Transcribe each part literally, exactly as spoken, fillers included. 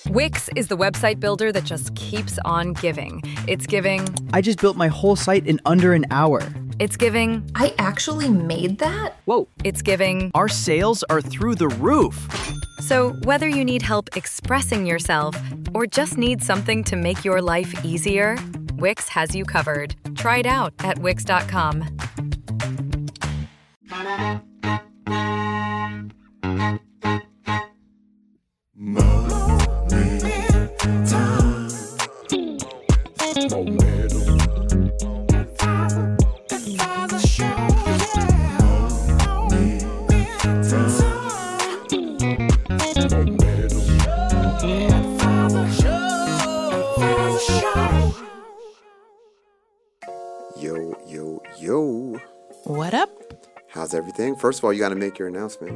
Wix is the website builder that just keeps on giving. It's giving... I just built my whole site in under an hour. It's giving... I actually made that? Whoa. It's giving... Our sales are through the roof. So whether you need help expressing yourself or just need something to make your life easier, Wix has you covered. Try it out at wix dot com. Yo, yo, yo. What up? How's everything? First of all, you got to make your announcement.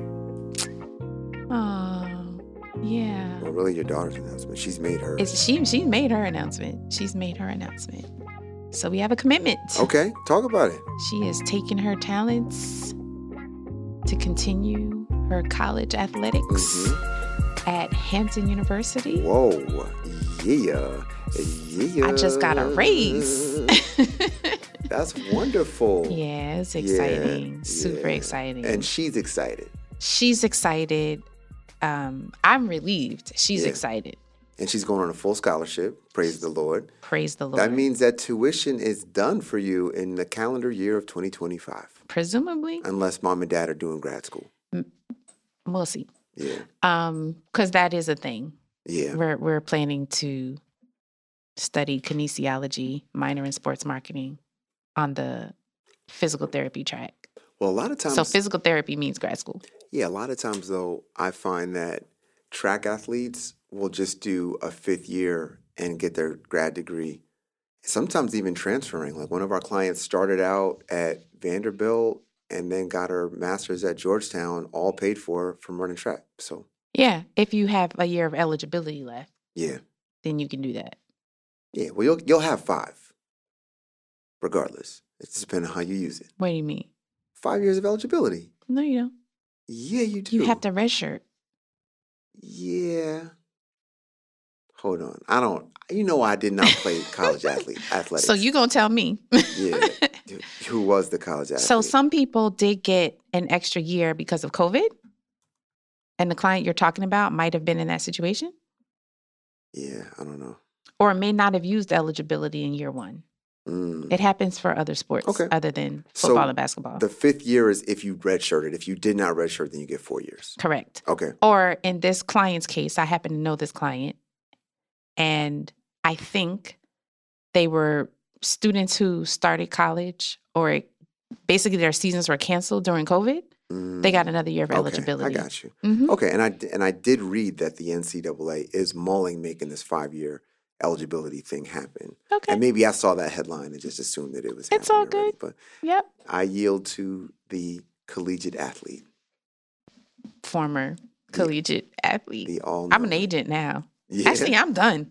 Oh, yeah. Well, really, your daughter's announcement. She's made hers. It's, she she made her announcement. She's made her announcement. So we have a commitment. Okay, talk about it. She is taking her talents to continue her college athletics Mm-hmm. at Hampton University. Whoa, yeah, yeah. I just got a raise. That's wonderful. Yeah, it's exciting. Yeah, Super yeah. exciting. And she's excited. She's excited. Um, I'm relieved. She's Yeah. excited. And she's going on a full scholarship. Praise the Lord. Praise the Lord. That means that tuition is done for you in the calendar year of twenty twenty-five. Presumably. Unless mom and dad are doing grad school. We'll see. Yeah. Um, because that is a thing. Yeah. We're we're planning to study kinesiology, minor in sports marketing, on the physical therapy track. Well, a lot of times. So physical therapy means grad school. Yeah, a lot of times, though, I find that track athletes will just do a fifth year and get their grad degree, sometimes even transferring. Like one of our clients started out at Vanderbilt and then got her master's at Georgetown, all paid for from running track. So, Yeah, if you have a year of eligibility left, yeah. then you can do that. Yeah, well, you'll, you'll have five, regardless. It just depends on how you use it. What do you mean? Five years of eligibility. No, you don't. Yeah, you do. You have to redshirt. Yeah. Hold on. I don't, you know, I did not play college athlete athletics. So you gonna tell me? Yeah. Who was the college athlete? So some people did get an extra year because of COVID, and the client you're talking about might have been in that situation, Yeah, I don't know. or may not have used eligibility in year one. Mm. It happens for other sports Okay. other than So football and basketball. The fifth year is if you redshirted. If you did not redshirt, then you get four years. Correct. Okay. Or in this client's case, I happen to know this client, and I think they were students who started college, or basically their seasons were canceled during COVID. Mm. They got another year of Okay, eligibility. I got you. Mhm. Okay, and I and I did read that the N C double A is mulling making this five year eligibility thing happen. Okay. And maybe I saw that headline and just assumed that it was. It's all happening already, good. But Yep. I yield to the collegiate athlete, Former collegiate athlete. the all. I'm an agent now. Yeah. Actually, I'm done.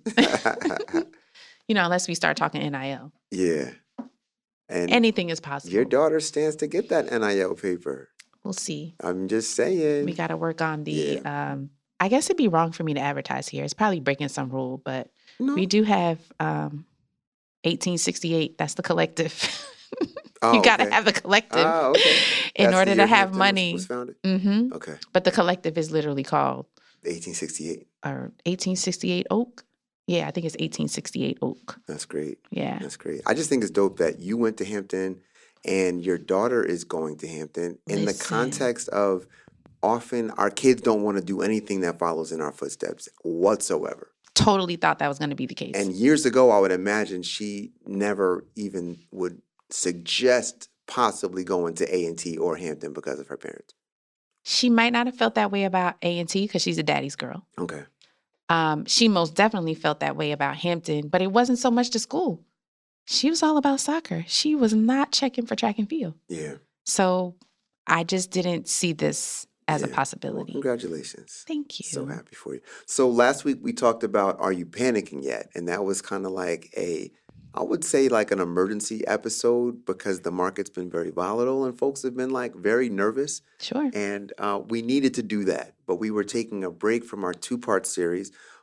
You know, unless we start talking N I L. Yeah. And Anything is possible. your daughter stands to get that N I L paper. We'll see. I'm just saying. We got to work on the, um, I guess it'd be wrong for me to advertise here. It's probably breaking some rule, but No. we do have um, eighteen sixty-eight. That's the collective. Oh, You got to okay. have a collective Ah, okay. in That's order the to year have Hampton was- money. Was founded? hmm Okay. But the collective is literally called eighteen sixty-eight. or eighteen sixty-eight Oak. Yeah, I think it's eighteen sixty-eight Oak. That's great. Yeah. That's great. I just think it's dope that you went to Hampton and your daughter is going to Hampton in the Listen. context of often our kids don't want to do anything that follows in our footsteps whatsoever. Totally thought that was going to be the case. And years ago, I would imagine she never even would suggest possibly going to A and T or Hampton because of her parents. She might not have felt that way about A and T because she's a daddy's girl. Okay. Um, she most definitely felt that way about Hampton, but it wasn't so much the school. She was all about soccer. She was not checking for track and field. Yeah. So I just didn't see this as a Yeah. possibility. Well, congratulations. Thank you. So happy for you. So last week we talked about Are You Panicking Yet? And that was kind of like a, I would say like an emergency episode because the market's been very volatile and folks have been like very nervous. Sure. And uh, we needed to do that. But we were taking a break from our two-part series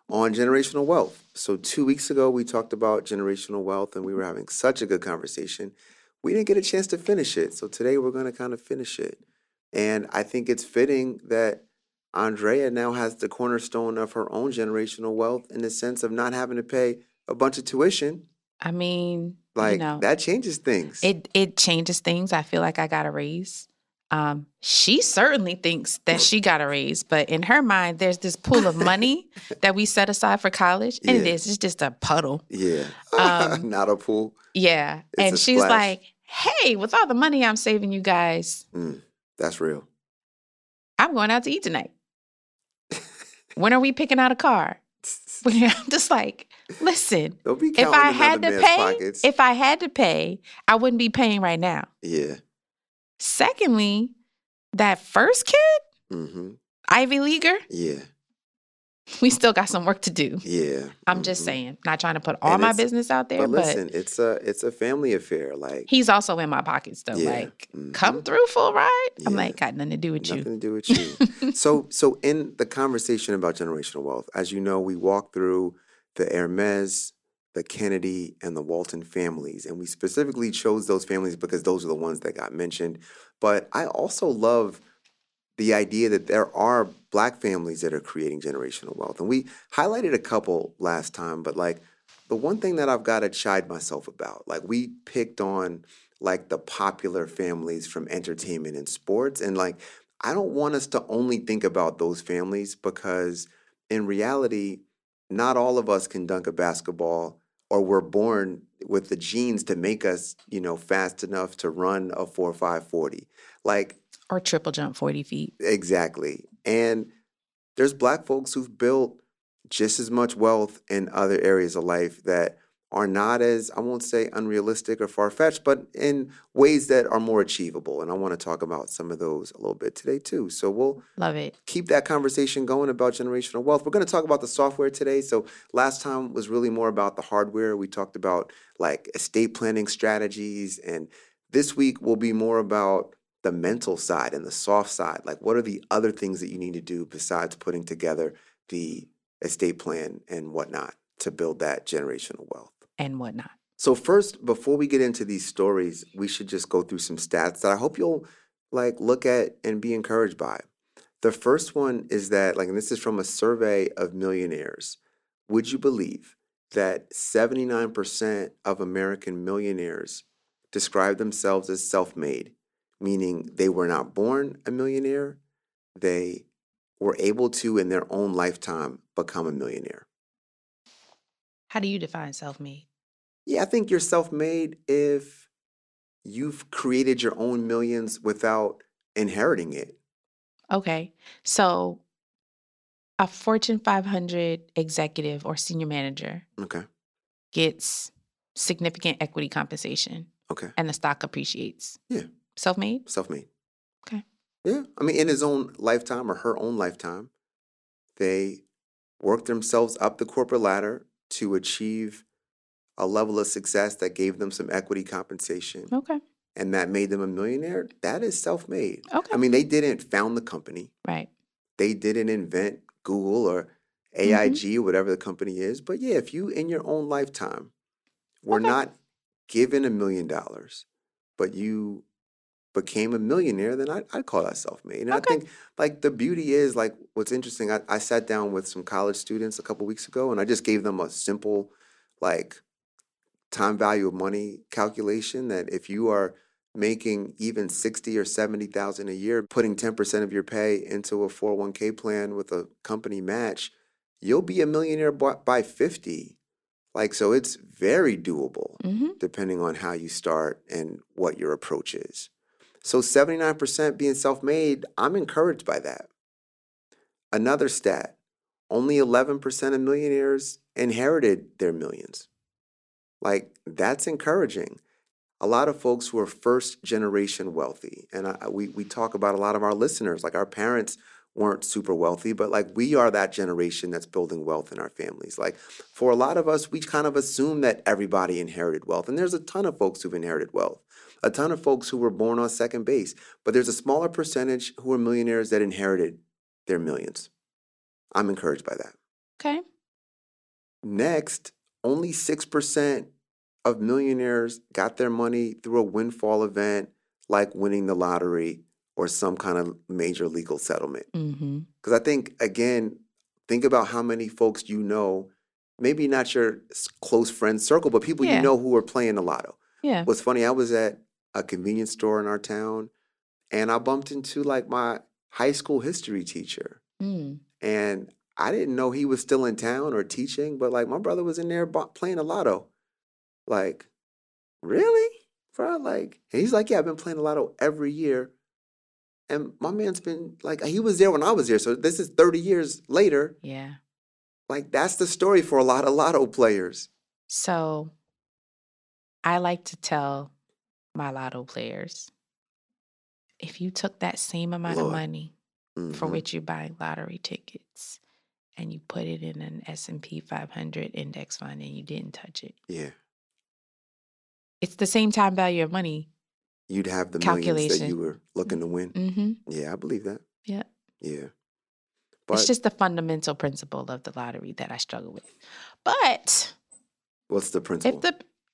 on generational wealth. So two weeks ago, we talked about generational wealth, and we were having such a good conversation. We didn't get a chance to finish it. So today, we're going to kind of finish it. And I think it's fitting that Andrea now has the cornerstone of her own generational wealth in the sense of not having to pay a bunch of tuition. I mean, Like, you know, that changes things. it it changes things. I feel like I got a raise. Um, she certainly thinks that she got a raise, but in her mind, there's this pool of money that we set aside for college, and it Yeah. is. It's just a puddle. Yeah. Um, Not a pool. Yeah. It's and a she's splash. like, hey, with all the money I'm saving you guys, Mm, that's real. I'm going out to eat tonight. When are we picking out a car? I'm just like, listen, Don't be if counting I another had to man's pay, pockets. if I had to pay, I wouldn't be paying right now. Yeah. Secondly, that first kid, Mm-hmm. Ivy Leaguer, Yeah. we still got some work to do. Yeah. I'm just mhm. saying, not trying to put all And my it's- business out there, But but, listen, it's a it's a family affair. Like, he's also in my pockets though. Yeah, Like, mhm. come through full ride. I'm Yeah. like, got nothing to do with nothing you. to do with you. so so in the conversation about generational wealth, as you know, we walk through the Hermes, the Kennedy, and the Walton families, and we specifically chose those families because those are the ones that got mentioned. But I also love the idea that there are Black families that are creating generational wealth. And we highlighted a couple last time, but like the one thing that I've got to chide myself about, like we picked on like the popular families from entertainment and sports. And like, I don't want us to only think about those families because in reality, not all of us can dunk a basketball or we're born with the genes to make us, you know, fast enough to run a four five forty. Like, Or triple jump forty feet. exactly. And there's Black folks who've built just as much wealth in other areas of life that are not as, I won't say unrealistic or far-fetched, but in ways that are more achievable. And I want to talk about some of those a little bit today too. So we'll Love it. keep that conversation going about generational wealth. We're going to talk about the software today. So last time was really more about the hardware. We talked about like estate planning strategies. And this week will be more about the mental side and the soft side. Like, what are the other things that you need to do besides putting together the estate plan and whatnot to build that generational wealth? And whatnot. So first, before we get into these stories, we should just go through some stats that I hope you'll like look at and be encouraged by. The first one is that, like, and this is from a survey of millionaires. Would you believe that seventy-nine percent of American millionaires describe themselves as self-made, meaning they were not born a millionaire, they were able to, in their own lifetime, become a millionaire? How do you define self-made? Yeah, I think you're self-made if you've created your own millions without inheriting it. Okay. So a Fortune five hundred executive or senior manager Okay. gets significant equity compensation Okay. and the stock appreciates. Yeah. Self-made? Self-made. Okay. Yeah. I mean, in his own lifetime or her own lifetime, they worked themselves up the corporate ladder to achieve a level of success that gave them some equity compensation Okay. and that made them a millionaire. That is self-made. Okay. I mean, they didn't found the company. Right. They didn't invent Google or A I G or whatever the company is. But yeah, if you in your own lifetime were Okay. not given a million dollars, but you became a millionaire, then I'd, I'd call that self-made. And I Okay. think like the beauty is like what's interesting, I, I sat down with some college students a couple weeks ago and I just gave them a simple like time value of money calculation that if you are making even sixty or seventy thousand a year, putting ten percent of your pay into a four oh one k plan with a company match, you'll be a millionaire by by fifty. Like, so it's very doable Mm-hmm. depending on how you start and what your approach is. So seventy-nine percent being self-made, I'm encouraged by that. Another stat, only eleven percent of millionaires inherited their millions. Like, that's encouraging. A lot of folks who are first generation wealthy, and I, we, we talk about a lot of our listeners, like our parents weren't super wealthy, but like we are that generation that's building wealth in our families. Like for a lot of us, we kind of assume that everybody inherited wealth. And there's a ton of folks who've inherited wealth, a ton of folks who were born on second base, but there's a smaller percentage who are millionaires that inherited their millions. I'm encouraged by that. Okay. Next, only six percent of millionaires got their money through a windfall event like winning the lottery or some kind of major legal settlement. Mm-hmm. Because I think, again, think about how many folks you know, maybe not your s- close friend circle, but people you Yeah. know who are playing the lotto. Yeah. What's funny, I was at a convenience store in our town and I bumped into like my high school history teacher. Mm. And I didn't know he was still in town or teaching, but like my brother was in there bu- playing the lotto. Like, really? Bro, like, and he's like, yeah, I've been playing the lotto every year. And my man's been like, he was there when I was there. So this is thirty years later. Yeah. Like, that's the story for a lot of lotto players. So I like to tell my lotto players, if you took that same amount of Lord. money for Mhm. which you're buying lottery tickets and you put it in an S and P five hundred index fund and you didn't touch it, Yeah. it's the same time value of money. You'd have the millions that Calculation. you were looking to win. Mm-hmm. Yeah, I believe that. Yeah. Yeah. It's But just the fundamental principle of the lottery that I struggle with. But what's the principle? if the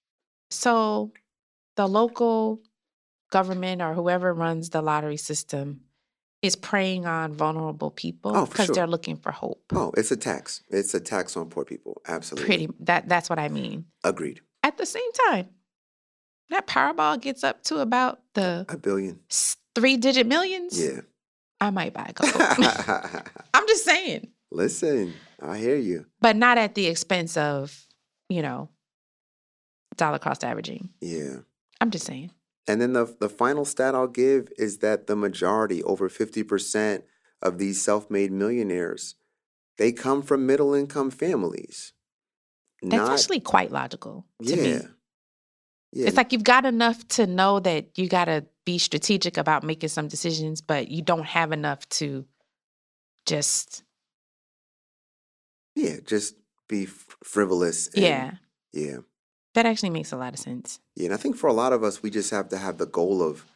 so the local government or whoever runs the lottery system is preying on vulnerable people Oh, for because sure. they're looking for hope. Oh, it's a tax. It's a tax on poor people. Absolutely. Pretty that that's what I mean. Agreed. At the same time, that Powerball gets up to about the A billion. s- three-digit millions. Yeah. I might buy a couple. I'm just saying, Listen, I hear you. but not at the expense of, you know, dollar cost averaging. Yeah. I'm just saying. And then the the final stat I'll give is that the majority, over fifty percent of these self-made millionaires, they come from middle-income families. That's Not, actually quite logical to yeah. me. Yeah. It's like you've got enough to know that you got to be strategic about making some decisions, but you don't have enough to just, yeah, just be f- frivolous. And, yeah. Yeah. That actually makes a lot of sense. Yeah. And I think for a lot of us, we just have to have the goal of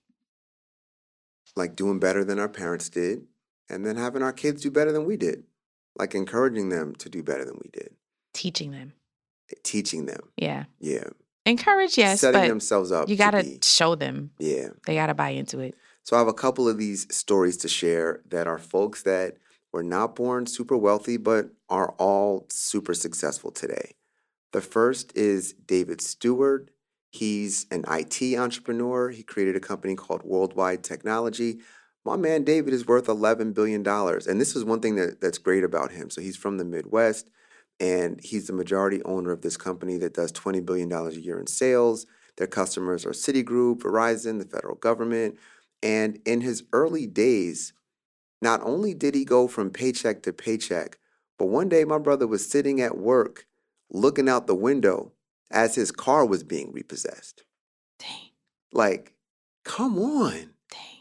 like doing better than our parents did and then having our kids do better than we did. Like encouraging them to do better than we did. Teaching them. Teaching them. Yeah. Yeah. Encourage, yes, Setting but themselves up. you to got to be- show them. Yeah. They got to buy into it. So I have a couple of these stories to share that are folks that were not born super wealthy, but are all super successful today. The first is David Stewart. He's an I T entrepreneur. He created a company called Worldwide Technology. My man David is worth eleven billion dollars. And this is one thing that, that's great about him. So he's from the Midwest, and he's the majority owner of this company that does twenty billion dollars a year in sales. Their customers are Citigroup, Verizon, the federal government. And in his early days, not only did he go from paycheck to paycheck, but one day my brother was sitting at work looking out the window as his car was being repossessed. Dang, Like, come on. dang.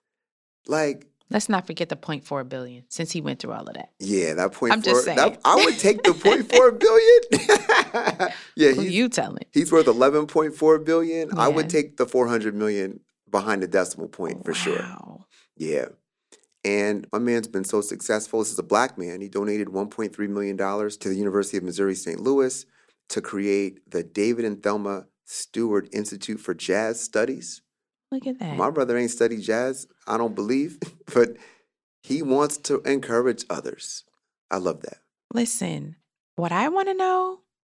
Like, Let's not forget the point four billion since he went through all of that. yeah, that point I'm four. just saying. That, I would take the point four billion. yeah, Who he's, you telling? he's worth eleven point four billion. I would Yeah. take the four hundred million behind the decimal point for sure. Wow. Yeah. And my man's been so successful. This is a black man. He donated one point three million dollars to the University of Missouri Saint Louis to create the David and Thelma Stewart Institute for Jazz Studies. Look at that. My brother ain't studied jazz, I don't believe, but he wants to encourage others. I love that. Listen, what I want to know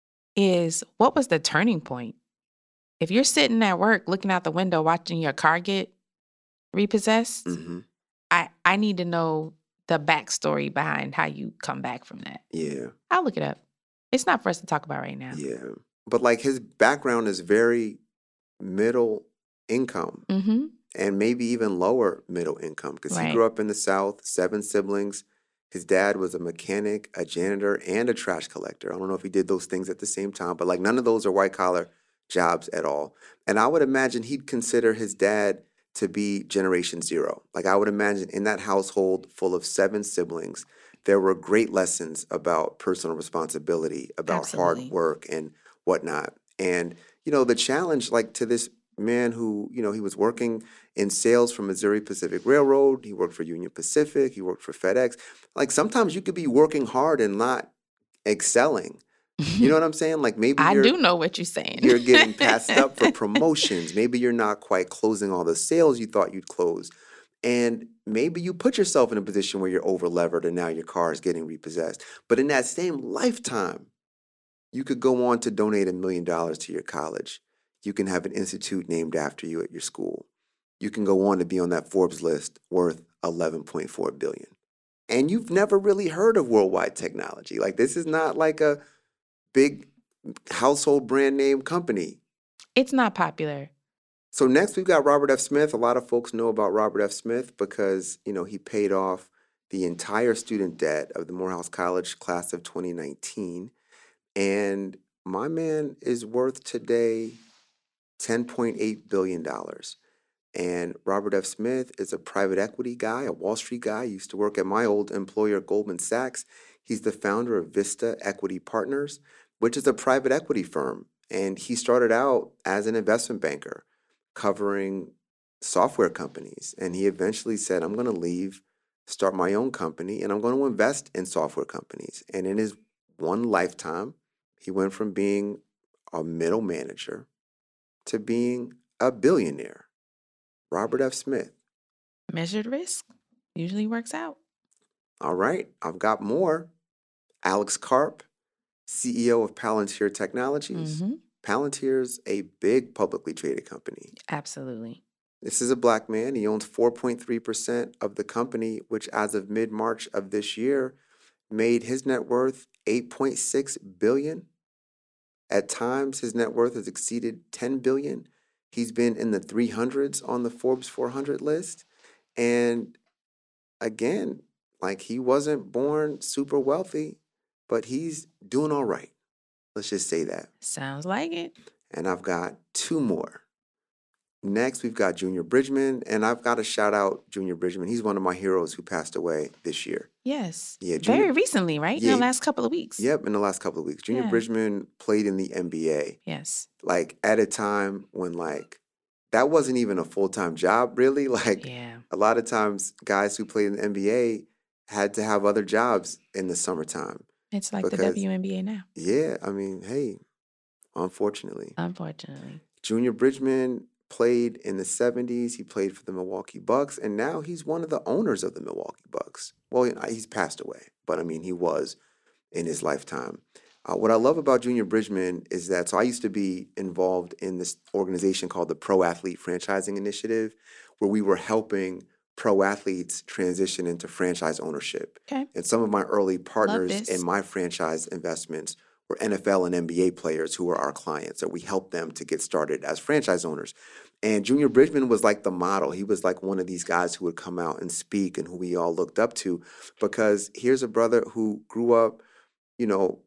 is what was the turning point? If you're sitting at work looking out the window watching your car get repossessed, hmm I, I need to know the backstory behind how you come back from that. Yeah, I'll look it up. It's not for us to talk about right now. yeah. But like his background is very middle income Mm-hmm. and maybe even lower middle income because he Right. grew up in the South, seven siblings. His dad was a mechanic, a janitor, and a trash collector. I don't know if he did those things at the same time, but like none of those are white collar jobs at all. And I would imagine he'd consider his dad to be generation zero. Like I would imagine in that household full of seven siblings, there were great lessons about personal responsibility, about Absolutely. hard work and whatnot. And, you know, the challenge like to this man who, you know, he was working in sales for Missouri Pacific Railroad. He worked for Union Pacific. He worked for FedEx. Like sometimes you could be working hard and not excelling. You know what I'm saying? Like maybe I you're, do know what you're saying. you're getting passed up for promotions. Maybe you're not quite closing all the sales you thought you'd close. And maybe you put yourself in a position where you're over levered and now your car is getting repossessed. But in that same lifetime, you could go on to donate a million dollars to your college. You can have an institute named after you at your school. You can go on to be on that Forbes list worth eleven point four billion dollars. And you've never really heard of Worldwide Technology. Like this is not like a big household brand name company. It's not popular. So next we've got Robert F. Smith. A lot of folks know about Robert F. Smith because, you know, he paid off the entire student debt of the Morehouse College class of twenty nineteen. And my man is worth today ten point eight billion dollars. And Robert F. Smith is a private equity guy, a Wall Street guy. He used to work at my old employer, Goldman Sachs. He's the founder of Vista Equity Partners, which is a private equity firm. And he started out as an investment banker covering software companies. And he eventually said, I'm going to leave, start my own company, and I'm going to invest in software companies. And in his one lifetime, he went from being a middle manager to being a billionaire. Robert F. Smith. Measured risk usually works out. All right, I've got more. Alex Karp, C E O of Palantir Technologies. Mm-hmm. Palantir's a big publicly traded company. Absolutely. This is a black man. He owns four point three percent of the company, which as of mid-March of this year, made his net worth eight point six billion dollars. At times, his net worth has exceeded ten billion dollars. He's been in the three hundreds on the Forbes four hundred list. And again, like he wasn't born super wealthy, but he's doing all right. Let's just say that. Sounds like it. And I've got two more. Next, we've got Junior Bridgman, and I've got to shout out Junior Bridgman. He's one of my heroes who passed away this year. Yes. Yeah, Junior, very recently, right? Yeah, in the last couple of weeks. Yep, in the last couple of weeks. Junior Yeah. Bridgman played in the N B A. Yes. Like at a time when like that wasn't even a full-time job, really. Like Yeah. a lot of times guys who played in the N B A had to have other jobs in the summertime. It's like the Because- W N B A now, Yeah, I mean, hey, unfortunately. unfortunately. Junior Bridgman played in the seventies. He played for the Milwaukee Bucks, and now he's one of the owners of the Milwaukee Bucks. Well, you know, he's passed away, but I mean, he was in his lifetime. Uh, what I love about Junior Bridgman is that, so I used to be involved in this organization called the Pro Athlete Franchising Initiative, where we were helping pro athletes transition into franchise ownership. Okay. And some of my early partners this. in my franchise investments were N F L and N B A players who were our clients. So we helped them to get started as franchise owners. And Junior Bridgman was like the model. He was like one of these guys who would come out and speak and who we all looked up to, because here's a brother who grew up, you know,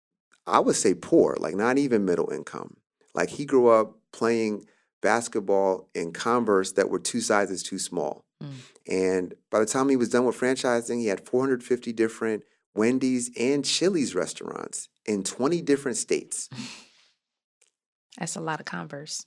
I would say poor, like not even middle income. Like he grew up playing basketball in Converse that were two sizes too small. Mm. And by the time he was done with franchising, he had four hundred fifty different Wendy's and Chili's restaurants in twenty different states. That's a lot of Converse.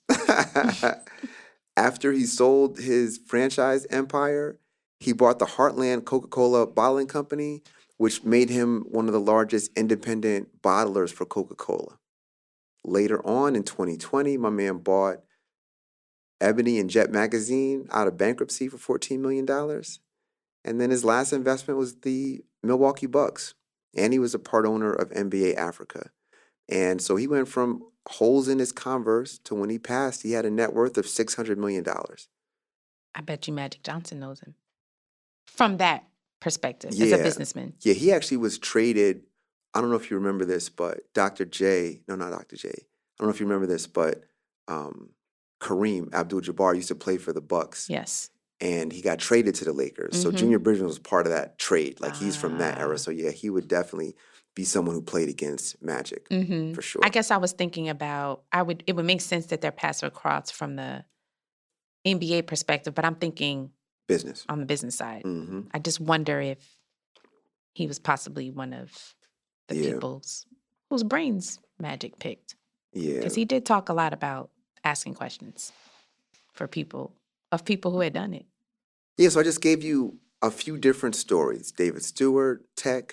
After he sold his franchise empire, he bought the Heartland Coca-Cola Bottling Company, which made him one of the largest independent bottlers for Coca-Cola. Later on in twenty twenty, my man bought Ebony and Jet Magazine out of bankruptcy for fourteen million dollars. And then his last investment was the Milwaukee Bucks. And he was a part owner of N B A Africa. And so he went from holes in his Converse to when he passed, he had a net worth of six hundred million dollars. I bet you Magic Johnson knows him. From that perspective, as a Yeah. businessman. Yeah, he actually was traded. I don't know if you remember this, but Doctor J, no, not Doctor J. I don't know if you remember this, but um, Kareem Abdul-Jabbar used to play for the Bucks. Yes. And he got traded to the Lakers. So Mhm. Junior Bridgman was part of that trade. Like he's from that Ah. era. So yeah, he would definitely be someone who played against Magic Mm-hmm. for sure. I guess I was thinking about, I would, it would make sense that their paths would cross from the N B A perspective, but I'm thinking Business. on the business side. hmm I just wonder if he was possibly one of the Yeah. people's whose brains Magic picked. Yeah. Because he did talk a lot about asking questions for people, of people who had done it. Yeah, so I just gave you a few different stories. David Stewart, Tech,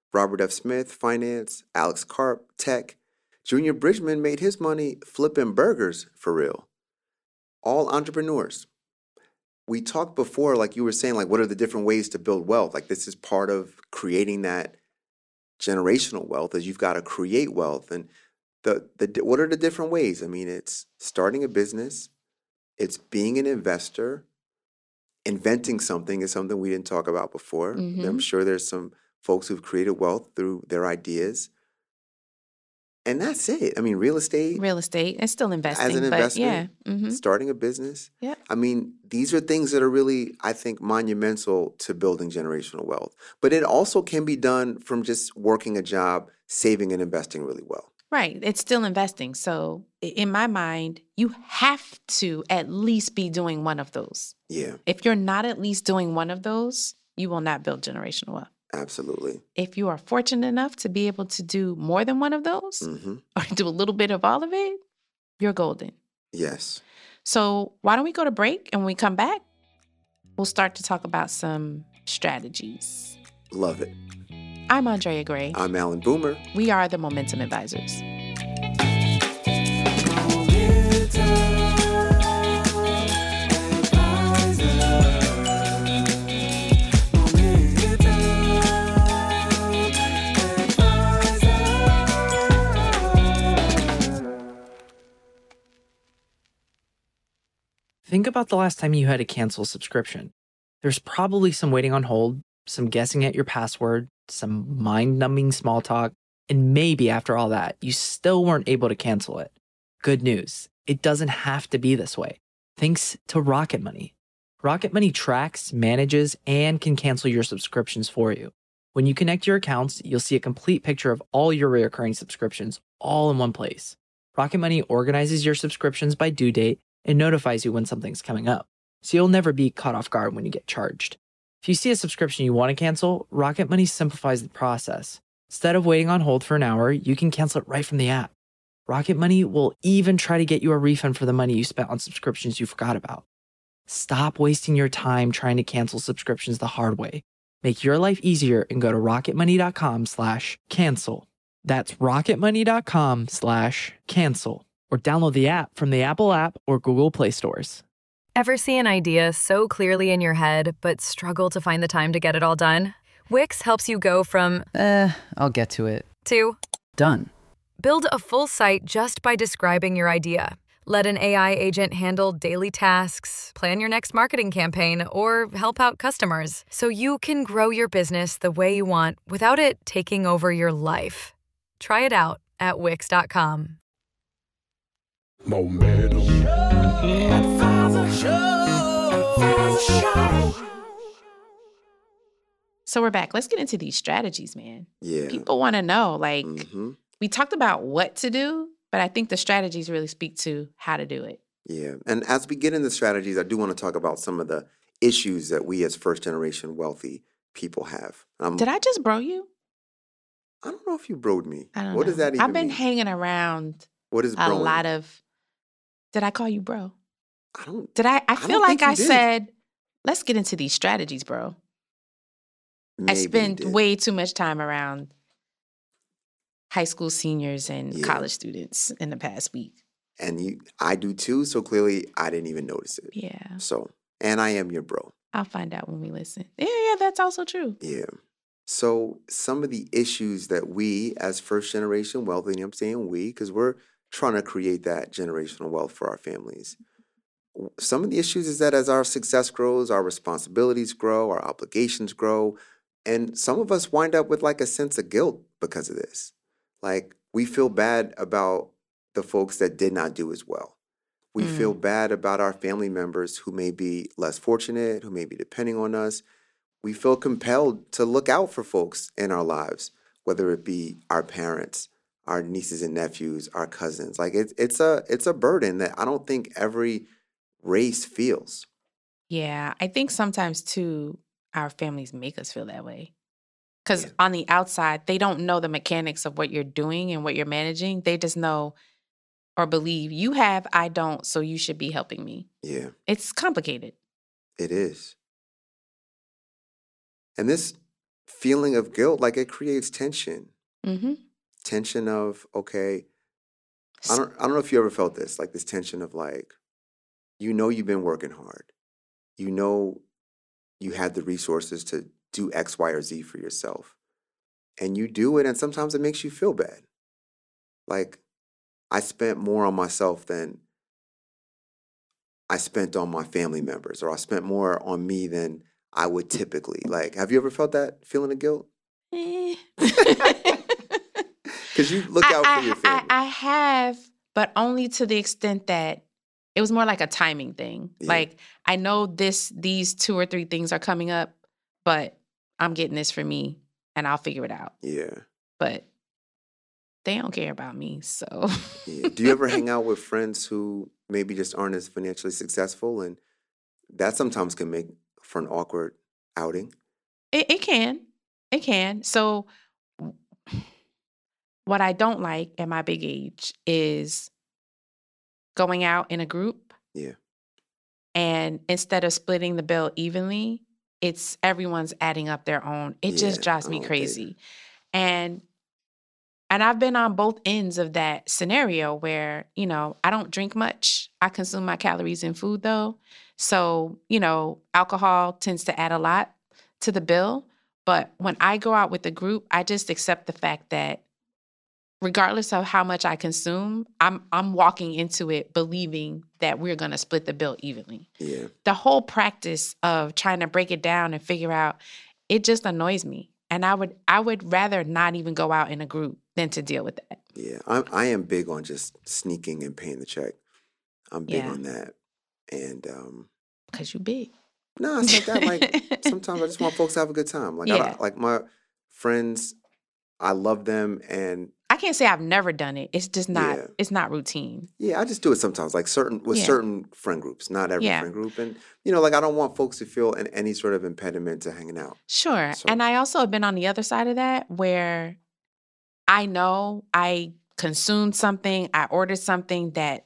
Robert F. Smith, finance. Alex Karp, tech. Junior Bridgman made his money flipping burgers for real. All entrepreneurs. We talked before, like you were saying, like what are the different ways to build wealth? Like this is part of creating that generational wealth, is you've got to create wealth. And the the what are the different ways? I mean, it's starting a business, it's being an investor, inventing something is something we didn't talk about before. Mhm. I'm sure there's some folks who've created wealth through their ideas. And that's it. I mean, real estate, Real estate. It's still investing. as an but investment, yeah. hmm starting a business. Yeah. I mean, these are things that are really, I think, monumental to building generational wealth. But it also can be done from just working a job, saving and investing really well. Right. It's still investing. So i- in my mind, you have to at least be doing one of those. Yeah, If you're not at least doing one of those, you will not build generational wealth. absolutely. If you are fortunate enough to be able to do more than one of those hmm or do a little bit of all of it, you're golden. Yes. So why don't we go to break, and when we come back, we'll start to talk about some strategies. Love it. I'm Andrea Gray. I'm Alan Boomer. We are the Momentum Advisors. Think about the last time you had to cancel a subscription. There's probably some waiting on hold, some guessing at your password, some mind-numbing small talk, and maybe after all that, you still weren't able to cancel it. Good news, it doesn't have to be this way. Thanks to Rocket Money. Rocket Money tracks, manages, and can cancel your subscriptions for you. When you connect your accounts, you'll see a complete picture of all your recurring subscriptions all in one place. Rocket Money organizes your subscriptions by due date and notifies you when something's coming up, so you'll never be caught off guard when you get charged. If you see a subscription you want to cancel, Rocket Money simplifies the process. Instead of waiting on hold for an hour, you can cancel it right from the app. Rocket Money will even try to get you a refund for the money you spent on subscriptions you forgot about. Stop wasting your time trying to cancel subscriptions the hard way. Make your life easier and go to rocketmoney.com slash cancel. That's rocketmoney.com slash cancel. Or download the app from the Apple app or Google Play stores. Ever see an idea so clearly in your head, but struggle to find the time to get it all done? Wix helps you go from Eh, I'll get to it. to Done. build a full site just by describing your idea. Let an A I agent handle daily tasks, plan your next marketing campaign, or help out customers so you can grow your business the way you want without it taking over your life. Try it out at wix dot com. Momentum. So we're back. Let's get into these strategies, man. Yeah. People want to know, like, hmm we talked about what to do, but I think the strategies really speak to how to do it. Yeah. And as we get into strategies, I do want to talk about some of the issues that we as first generation wealthy people have. Um, Did I just bro you? I don't know if you broed me. I don't what know. does that even I've been mean? hanging around What is a broing? lot of. Did I call you bro? I don't. Did I? I I feel don't like think you I did. said, let's get into these strategies, bro. Maybe I you spend did. way too much time around high school seniors and Yeah. college students in the past week. And you, I do too. So clearly, I didn't even notice it. Yeah. So, and I am your bro. I'll find out when we listen. Yeah, yeah, that's also true. Yeah. So some of the issues that we as first generation wealthy, and I'm saying we, because we're trying to create that generational wealth for our families. W- Some of the issues is that as our success grows, our responsibilities grow, our obligations grow, and some of us wind up with like a sense of guilt because of this. Like we feel bad about the folks that did not do as well. We Mm. feel bad about our family members who may be less fortunate, who may be depending on us. We feel compelled to look out for folks in our lives, whether it be our parents, our nieces and nephews, our cousins. Like it's it's a it's a burden that I don't think every race feels. Yeah, I think sometimes too, our families make us feel that way. Because Yeah. on the outside, they don't know the mechanics of what you're doing and what you're managing. They just know or believe you have, I don't, so you should be helping me. Yeah, It's complicated. it is. And this feeling of guilt, like it creates tension. Mm-hmm. Tension of, okay, I don't I don't know if you ever felt this, like this tension of like, you know you've been working hard. You know you had the resources to do X, Y, or Z for yourself. And you do it, and sometimes it makes you feel bad. Like, I spent more on myself than I spent on my family members, or I spent more on me than I would typically. Like, have you ever felt that feeling of guilt? Eh. Because you look I, out I, for your I, family. I have, but only to the extent that it was more like a timing thing. Yeah. Like, I know this, these two or three things are coming up, but I'm getting this for me, and I'll figure it out. Yeah. But they don't care about me, so. Yeah. Do you ever hang out with friends who maybe just aren't as financially successful, and that sometimes can make for an awkward outing? It, it can. It can. So what I don't like at my big age is going out in a group, Yeah. and instead of splitting the bill evenly, it's everyone's adding up their own. It just Yeah, drives I me don't like that crazy. And and I've been on both ends of that scenario where, you know, I don't drink much. I consume my calories in food though. So, you know, alcohol tends to add a lot to the bill. But when I go out with the group, I just accept the fact that regardless of how much I consume, I'm I'm walking into it believing that we're going to split the bill evenly. Yeah. The whole practice of trying to break it down and figure out, it just annoys me. And I would I would rather not even go out in a group than to deal with that. Yeah. I I am big on just sneaking and paying the check. I'm big Yeah. on that. And um Because you big. no, it's not that. Like, sometimes I just want folks to have a good time. Like, I Yeah. don't, like my friends, I love them, and I can't say I've never done it. It's just not, Yeah. it's not routine. yeah, I just do it sometimes. Like certain with Yeah. certain friend groups, not every Yeah. friend group, and you know, like I don't want folks to feel an, any sort of impediment to hanging out. Sure. So- And I also have been on the other side of that where I know I consumed something, I ordered something that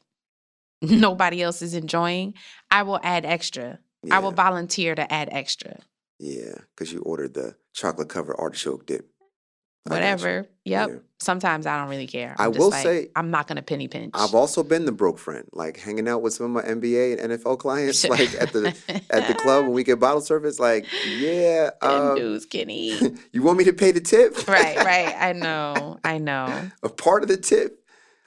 nobody else is enjoying. I will add extra. I will Yeah. volunteer to add extra. Yeah, because you ordered the chocolate covered artichoke dip. I got you. Whatever. Yep. Yeah. Sometimes I don't really care. I I'm just will like, say- I'm not going to penny pinch. I've also been the broke friend, like hanging out with some of my N B A and N F L clients, Sure. like at the at the club when we get bottle service. Like, yeah, Them um, dudes can eat. you want me to pay the tip? Right, right. I know. I know. A part of the tip.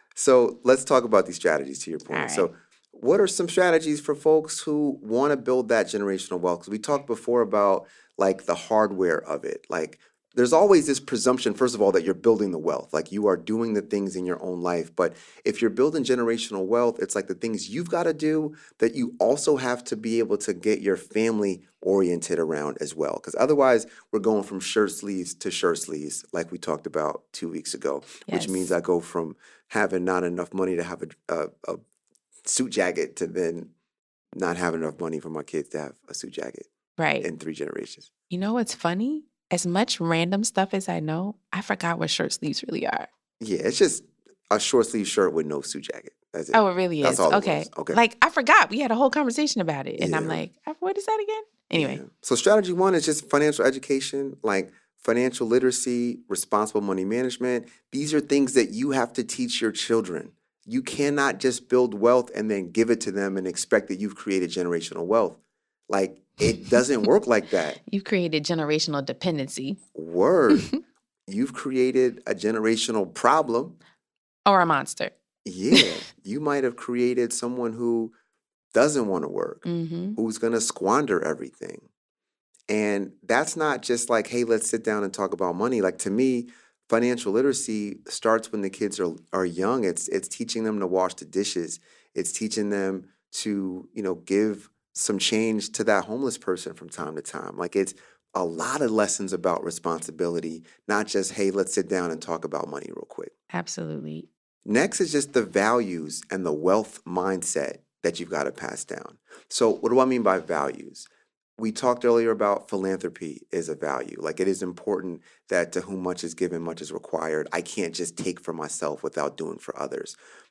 So let's talk about these strategies to your point. All So right. what are some strategies for folks who want to build that generational wealth? Because we talked before about like the hardware of it. Like there's always this presumption, first of all, that you're building the wealth. Like you are doing the things in your own life. But if you're building generational wealth, it's like the things you've got to do that you also have to be able to get your family oriented around as well. Because otherwise, we're going from shirt sleeves to shirt sleeves, like we talked about two weeks ago, which Yes. means I go from having not enough money to have a, a, a suit jacket to then not having enough money for my kids to have a suit jacket Right. in three generations. You know what's funny? As much random stuff as I know, I forgot what shirt sleeves really are. Yeah, it's just a short sleeve shirt with no suit jacket. That's it. Oh, it really That's is. all it Okay. was. Okay. Like, I forgot. We had a whole conversation about it. And I'm Yeah. like, "Uh, what is that again? Anyway. Yeah. So strategy one is just financial education, like financial literacy, responsible money management. These are things that you have to teach your children. You cannot just build wealth and then give it to them and expect that you've created generational wealth. Like it doesn't work like that. You've created generational dependency Word. You've created a generational problem. or a monster. Yeah. You might have created someone who doesn't want to work, Mm-hmm. who's going to squander everything. And that's not just like, hey, let's sit down and talk about money. Like to me, financial literacy starts when the kids are are young. It's it's teaching them to wash the dishes. It's teaching them to, you know, give some change to that homeless person from time to time. Like it's a lot of lessons about responsibility, not just, hey, let's sit down and talk about money real quick. Absolutely. Next is just the values and the wealth mindset that you've got to pass down. So what do I mean by values? We talked earlier about philanthropy is a value. Like it is important that to whom much is given, much is required. I can't just take for myself without doing for others.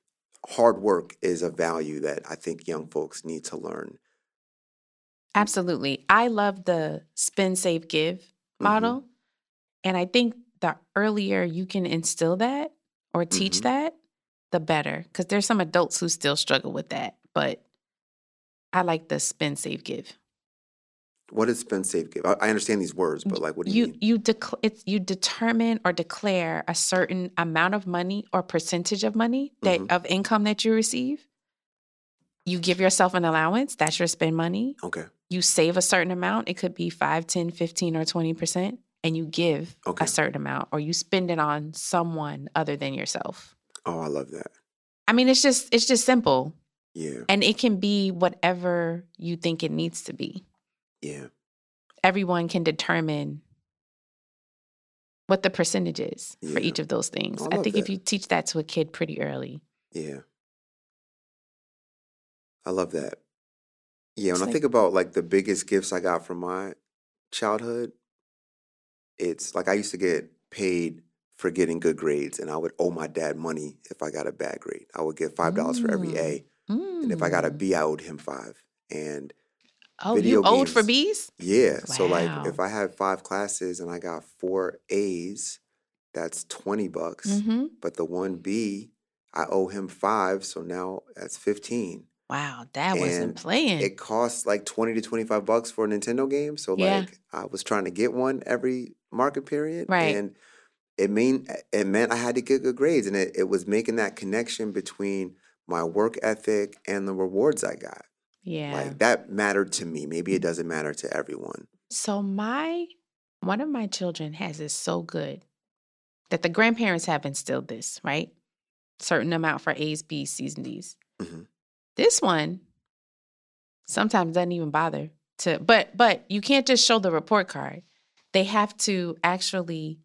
Hard work is a value that I think young folks need to learn. Absolutely. I love the spend, save, give model And I think the earlier you can instill that or teach Mhm. that, the better. Because there's some adults who still struggle with that. But I like the spend, save, give. What is spend, save, give? I, I understand these words, but like, what do you, You mean? you dec- it's you determine or declare a certain amount of money or percentage of money that Mhm. of income that you receive. You give yourself an allowance. That's your spend money. Okay. You save a certain amount. It could be five, ten, fifteen, or twenty percent. And you give Okay. a certain amount or you spend it on someone other than yourself. Oh, I love that. I mean, it's just it's just simple. Yeah. And it can be whatever you think it needs to be. Yeah. Everyone can determine what the percentage is for Yeah. each of those things. I I love think if that. you teach that to a kid pretty early, Yeah. I love that. Yeah. it's When I like, think about like the biggest gifts I got from my childhood, it's like I used to get paid for getting good grades, and I would owe my dad money if I got a bad grade. I would get five dollars for every mm, A, and if I got a mm. B, I owed him five. And Oh, you video owed for games, B's? yeah. So like if Wow. I had five classes and I got four A's, that's twenty bucks. Mm-hmm. But the one B, I owe him five, so now that's fifteen. Wow, Dad wasn't And playing. it costs like twenty to twenty-five bucks for a Nintendo game. So Yeah, like I was trying to get one every market period, right. and it mean it meant I had to get good grades, and it, it was making that connection between my work ethic and the rewards I got. Yeah. Like that mattered to me. Maybe it doesn't matter to everyone. So my one of my children has it so good that the grandparents have instilled this, right? Certain amount for A's, B's, C's, and D's. hmm This one sometimes doesn't even bother to, but but you can't just show the report card. They have to actually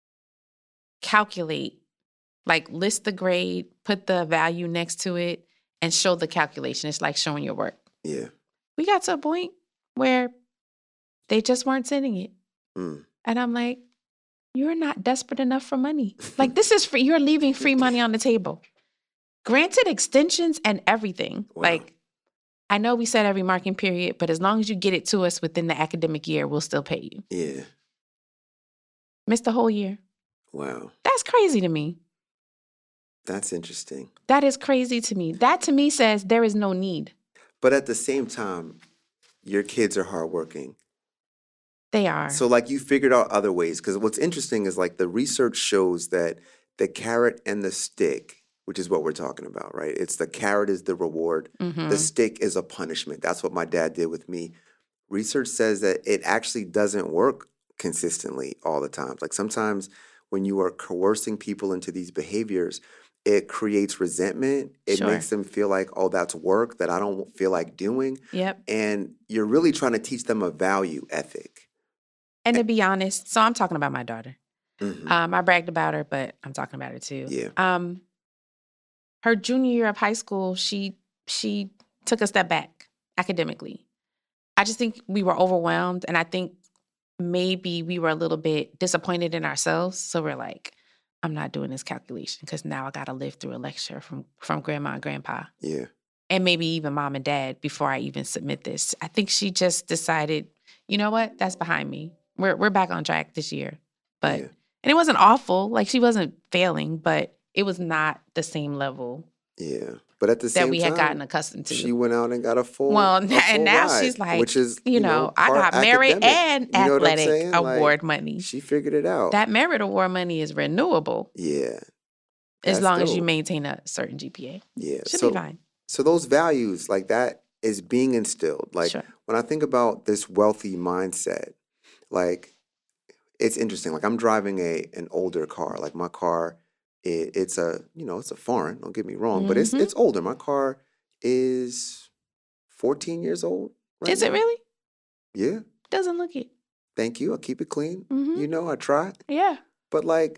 calculate, like list the grade, put the value next to it, and show the calculation. It's like showing your work. Yeah. We got to a point where they just weren't sending it. Mm. And I'm like, you're not desperate enough for money. Like, this is free. You're leaving free money on the table. Granted extensions and everything. Wow. Like, I know we said every marking period, but as long as you get it to us within the academic year, we'll still pay you. Yeah. Missed the whole year. Wow. That's crazy to me. That's interesting. That is crazy to me. That to me says there is no need. But at the same time, your kids are hardworking. They are. So like you figured out other ways. Because what's interesting is like the research shows that the carrot and the stick, which is what we're talking about, right? It's the carrot is the reward. Mhm. The stick is a punishment. That's what my dad did with me. Research says that it actually doesn't work consistently all the time. Like sometimes when you are coercing people into these behaviors, it creates resentment. It Sure. makes them feel like, oh, that's work that I don't feel like doing. Yep. And you're really trying to teach them a value ethic. And to be honest, so I'm talking about my daughter. Mhm. Um, I bragged about her, but I'm talking about her too. Yeah. Um, her junior year of high school, she she took a step back academically. I just think we were overwhelmed, and I think maybe we were a little bit disappointed in ourselves. So we're like, I'm not doing this calculation because now I got to live through a lecture from from grandma and grandpa, Yeah. and maybe even mom and dad before I even submit this. I think she just decided, you know what, that's behind me. We're we're back on track this year, but. Yeah. And it wasn't awful. Like, she wasn't failing, but it was not the same level Yeah. But at the same that we time, had gotten accustomed to. she went out and got a full Well, a and full now ride, she's like, which is, you know, I part got merit academic. and You know what I'm athletic saying? Like, award money. she figured it out. That merit award money is renewable yeah. as That's long as you dope. maintain a certain G P A. Yeah. Should so, be fine. so those values, like that is being instilled. Like Sure. when I think about this wealthy mindset, like it's interesting. Like I'm driving a an older car. Like my car, it, it's a you know it's a foreign. Don't get me wrong, but it's Mhm. it's older. My car is fourteen years old. Right Is it now. really? Yeah. Doesn't look it. Thank you. I keep it clean. Mhm. You know, I try. Yeah. But like,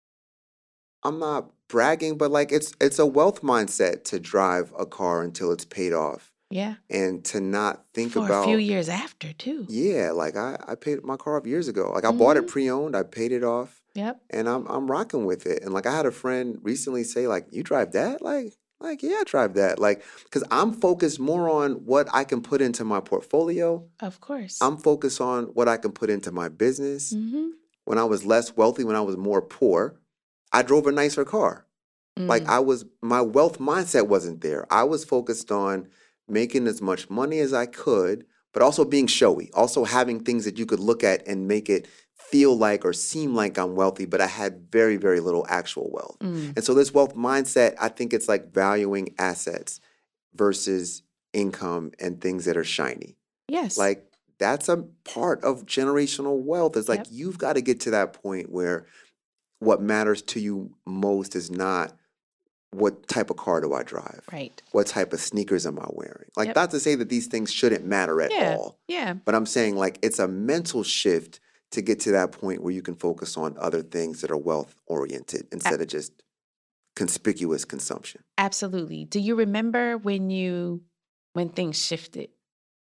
I'm not bragging, but like it's it's a wealth mindset to drive a car until it's paid off Yeah. and to not think For about a few years after, too. yeah, like I, I paid my car off years ago. Like I bought it Mhm. pre-owned, I paid it off, Yep. and I'm I'm rocking with it. And like I had a friend recently say, like, you drive that? Like, like, yeah, I drive that. Like, because I'm focused more on what I can put into my portfolio. Of course. I'm focused on what I can put into my business. hmm when I was less wealthy, when I was more poor, I drove a nicer car. Like Mm. I was, my wealth mindset wasn't there. I was focused on making as much money as I could, but also being showy, also having things that you could look at and make it feel like or seem like I'm wealthy, but I had very, very little actual wealth. Mm. And so this wealth mindset, I think it's like valuing assets versus income and things that are shiny. Yes. Like that's a part of generational wealth. It's like Yep. you've got to get to that point where what matters to you most is not what type of car do I drive? Right. What type of sneakers am I wearing? Like Yep. not to say that these things shouldn't matter at Yeah. all, Yeah. but I'm saying like it's a mental shift to get to that point where you can focus on other things that are wealth oriented instead of just conspicuous consumption. Absolutely. Do you remember when you when things shifted?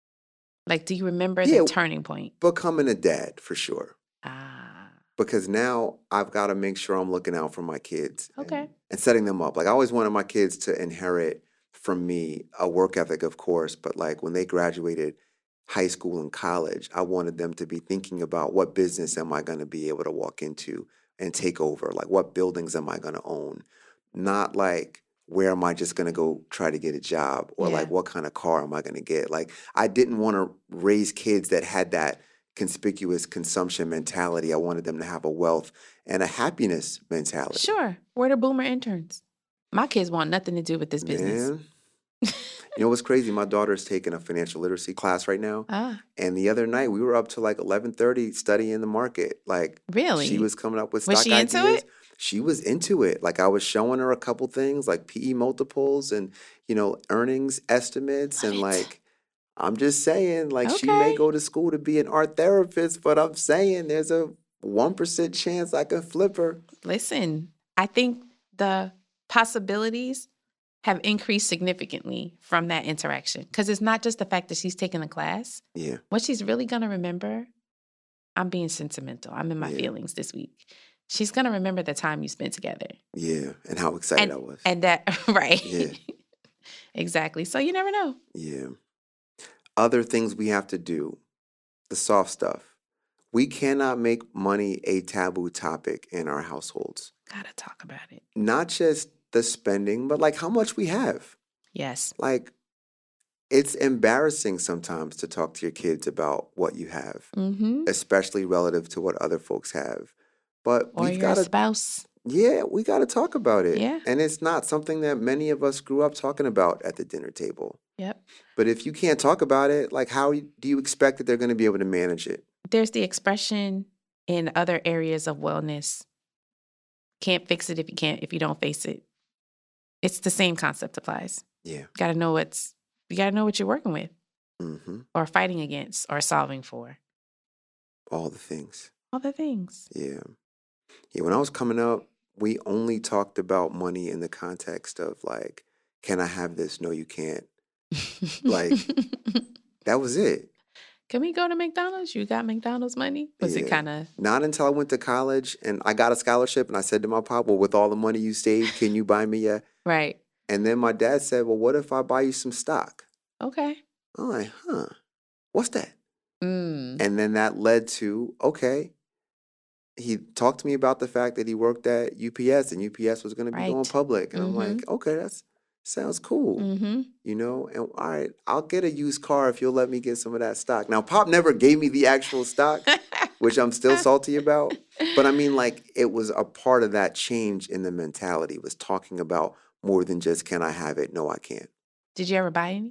Like, do you remember Yeah. the turning point? Becoming a dad for sure. Ah. Because now I've got to make sure I'm looking out for my kids and, Okay. and setting them up. Like I always wanted my kids to inherit from me a work ethic, of course, but like when they graduated high school and college, I wanted them to be thinking about what business am I going to be able to walk into and take over? Like what buildings am I going to own? Not like where am I just going to go try to get a job or Yeah. like what kind of car am I going to get? Like I didn't want to raise kids that had that conspicuous consumption mentality. I wanted them to have a wealth and a happiness mentality. Sure. We're the boomer interns. My kids want nothing to do with this business. Man. You know what's crazy? My daughter's taking a financial literacy class right now. Ah, And the other night we were up to like eleven thirty studying the market. Like really? she was coming up with Was stock she into ideas. it? She was into it. Like I was showing her a couple things like P E multiples and, you know, earnings estimates. Love and it. like, I'm just saying, like she may Okay. go to school to be an art therapist, but I'm saying there's a one percent chance I can flip her. Listen, I think the possibilities have increased significantly from that interaction because it's not just the fact that she's taking the class. Yeah. What she's really going to remember, I'm being sentimental. I'm in my Yeah. feelings this week. She's going to remember the time you spent together. Yeah. And how excited And, I was. and that, right. Yeah. Exactly. So you never know. Yeah. Other things we have to do, the soft stuff. We cannot make money a taboo topic in our households. Gotta talk about it. Not just the spending, but like how much we have. Yes. Like it's embarrassing sometimes to talk to your kids about what you have, Mm-hmm. especially relative to what other folks have. But Or we've your got to, spouse. yeah, we got to talk about it. Yeah. And it's not something that many of us grew up talking about at the dinner table. Yep. But if you can't talk about it, like how do you expect that they're going to be able to manage it? There's the expression in other areas of wellness. Can't fix it if you can't, if you don't face it. It's the same concept applies. Yeah. You gotta know what's, you gotta know what you're working with Mm-hmm. or fighting against or solving for. All the things. All the things. Yeah. Yeah. When I was coming up, we only talked about money in the context of like, can I have this? No, you can't. Like, that was it. Can we go to McDonald's? You got McDonald's money? Was it Yeah. kind of, Not until I went to college and I got a scholarship and I said to my pop, well, with all the money you saved, can you buy me a? right. And then my dad said, well, what if I buy you some stock? Okay. I'm like, huh, what's that? Mm. And then that led to, okay, he talked to me about the fact that he worked at U P S and U P S was going to be going Right. public. And I'm Mhm. like, okay, that sounds cool. Mm-hmm. You know, and all right, I'll get a used car if you'll let me get some of that stock. Now, Pop never gave me the actual stock, which I'm still salty about. But I mean, like, it was a part of that change in the mentality, was talking about more than just, can I have it? No, I can't. Did you ever buy any?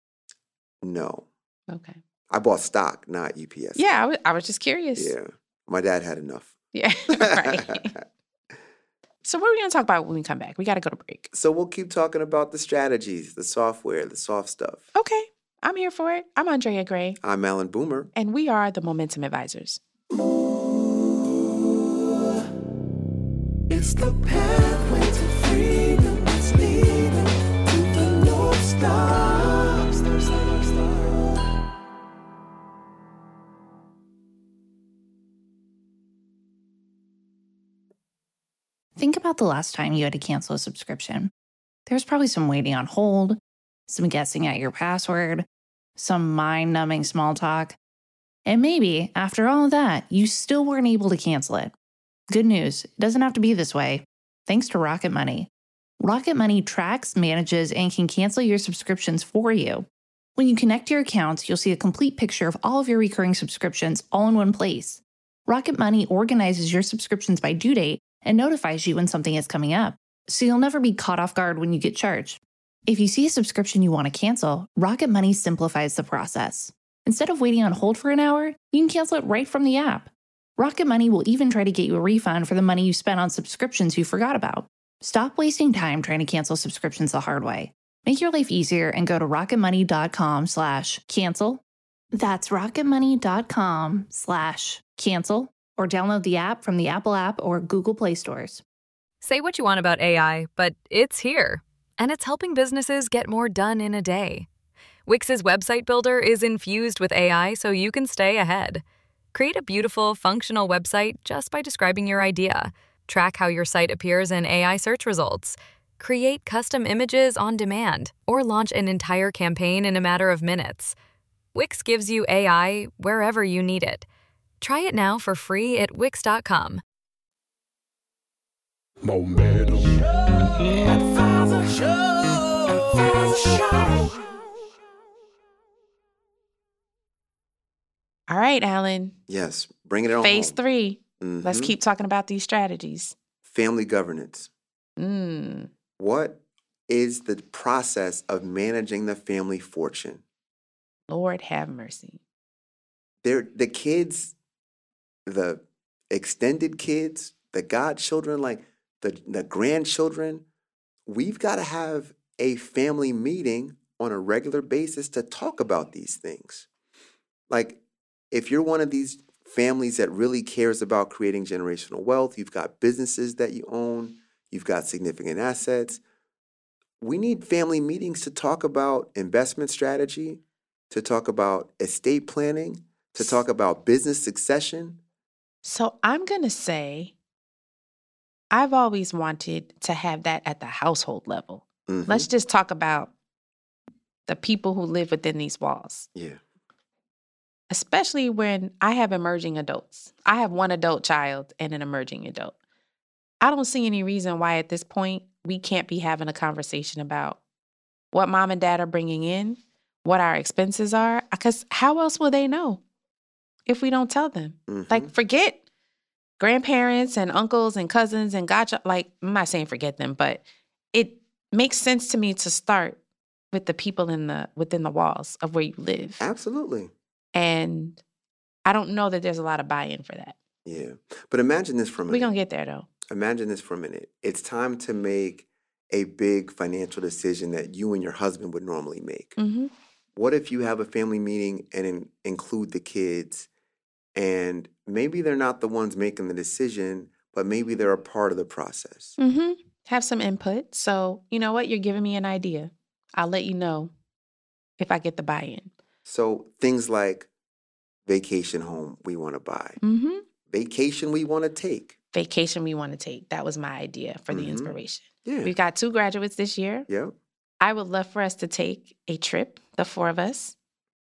No. Okay. I bought stock, not U P S. Yeah, I was, I was just curious. Yeah. My dad had enough. Yeah. Right. So what are we going to talk about when we come back? We got to go to break. So we'll keep talking about the strategies, the software, the soft stuff. Okay. I'm here for it. I'm Andrea Gray, I'm Alan Boomer. and we are the Momentum Advisors. It's the pathway to freedom that's leading to the North Star. Star, star, star. Think about the last time you had to cancel a subscription. There's probably some waiting on hold, some guessing at your password, some mind-numbing small talk. And maybe, after all of that, you still weren't able to cancel it. Good news, it doesn't have to be this way. Thanks to Rocket Money. Rocket Money tracks, manages, and can cancel your subscriptions for you. When you connect your accounts, you'll see a complete picture of all of your recurring subscriptions all in one place. Rocket Money organizes your subscriptions by due date and notifies you when something is coming up, so you'll never be caught off guard when you get charged. If you see a subscription you want to cancel, Rocket Money simplifies the process. Instead of waiting on hold for an hour, you can cancel it right from the app. Rocket Money will even try to get you a refund for the money you spent on subscriptions you forgot about. Stop wasting time trying to cancel subscriptions the hard way. Make your life easier and go to rocketmoney.com slash cancel. That's rocketmoney.com slash cancel or download the app from the Apple app or Google Play stores. Say what you want about A I, but it's here. And it's helping businesses get more done in a day. Wix's website builder is infused with A I so you can stay ahead. Create a beautiful, functional website just by describing your idea. Track how your site appears in A I search results. Create custom images on demand or launch an entire campaign in a matter of minutes. Wix gives you A I wherever you need it. Try it now for free at wix dot com. Momentum. Advisor Show. Advisor Show. All right, Alan. Yes, bring it on Phase home. three. Let's Mhm. keep talking about these strategies. Family governance. Mm. What is the process of managing the family fortune? Lord have mercy. They're, the kids, the extended kids, the godchildren, like the, the grandchildren, we've got to have a family meeting on a regular basis to talk about these things. Like, if you're one of these families that really cares about creating generational wealth, you've got businesses that you own, you've got significant assets, we need family meetings to talk about investment strategy, to talk about estate planning, to talk about business succession. So I'm going to say I've always wanted to have that at the household level. Mhm. Let's just talk about the people who live within these walls. Yeah. Especially when I have emerging adults. I have one adult child and an emerging adult. I don't see any reason why at this point we can't be having a conversation about what mom and dad are bringing in, what our expenses are, because how else will they know if we don't tell them? Mhm. Like, forget grandparents and uncles and cousins and gotcha. Like, I'm not saying forget them, but it makes sense to me to start with the people in the within the walls of where you live. Absolutely. And I don't know that there's a lot of buy-in for that. Yeah. But imagine this for a minute. We're going to get there, though. Imagine this for a minute. It's time to make a big financial decision that you and your husband would normally make. Mm-hmm. What if you have a family meeting and in, include the kids, and maybe they're not the ones making the decision, but maybe they're a part of the process? Mm-hmm. Have some input. So, you know what? You're giving me an idea. I'll let you know if I get the buy-in. So things like vacation home we want to buy, Mm-hmm. vacation we want to take. Vacation we want to take. That was my idea for the Mhm. inspiration. Yeah. We've got two graduates this year. Yeah. I would love for us to take a trip, the four of us.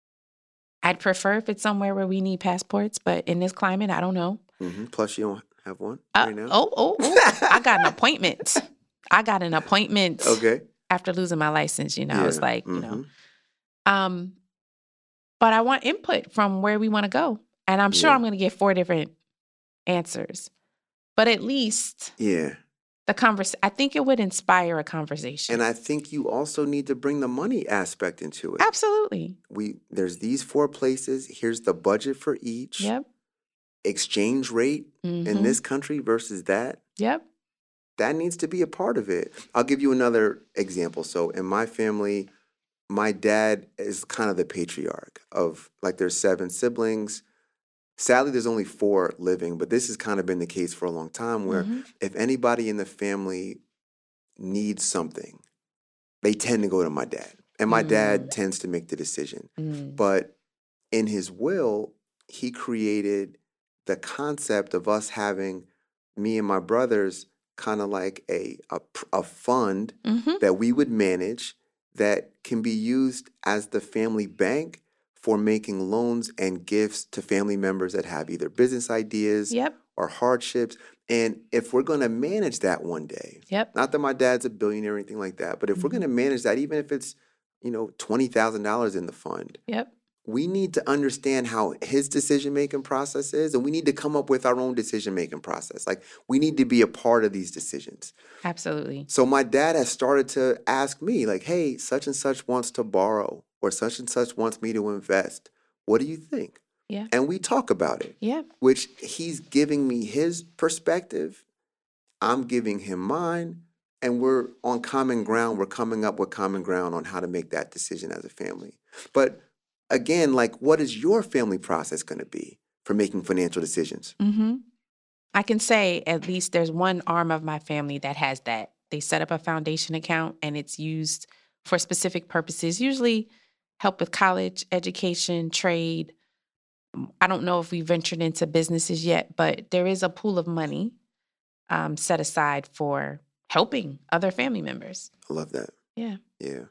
I'd prefer if it's somewhere where we need passports, but in this climate, I don't know. hmm Plus, you don't have one Uh, right now. oh, oh, oh. I got an appointment. I got an appointment Okay. after losing my license. You know, I was Yeah. like, you know. Mhm. Um, but I want input from where we want to go. And I'm sure Yeah. I'm going to get four different answers. But at least Yeah. the convers I think it would inspire a conversation. And I think you also need to bring the money aspect into it. Absolutely. We there's these four places. Here's the budget for each. Yep. Exchange rate in Mhm. this country versus that. Yep. That needs to be a part of it. I'll give you another example. So in my family, my dad is kind of the patriarch of, like, there's seven siblings. Sadly, there's only four living, but this has kind of been the case for a long time where Mhm. if anybody in the family needs something, they tend to go to my dad. And my dad tends to make the decision. Mm. But in his will, he created the concept of us having, me and my brothers, kind of like a, a, pr- a fund Mhm. that we would manage that can be used as the family bank for making loans and gifts to family members that have either business ideas Yep. or hardships. And if we're going to manage that one day, Yep. not that my dad's a billionaire or anything like that, but if we're Mhm. going to manage that, even if it's, you know, twenty thousand dollars in the fund, Yep. we need to understand how his decision-making process is, and we need to come up with our own decision-making process. Like, we need to be a part of these decisions. Absolutely. So my dad has started to ask me, like, hey, such and such wants to borrow, or such and such wants me to invest. What do you think? Yeah. And we talk about it, Yeah. which he's giving me his perspective. I'm giving him mine. And we're on common ground. We're coming up with common ground on how to make that decision as a family. But again, like, what is your family process going to be for making financial decisions? Mm-hmm. I can say at least there's one arm of my family that has that. They set up a foundation account and it's used for specific purposes, usually help with college, education, trade. I don't know if we ventured into businesses yet, but there is a pool of money um, set aside for helping other family members. I love that. Yeah. Yeah.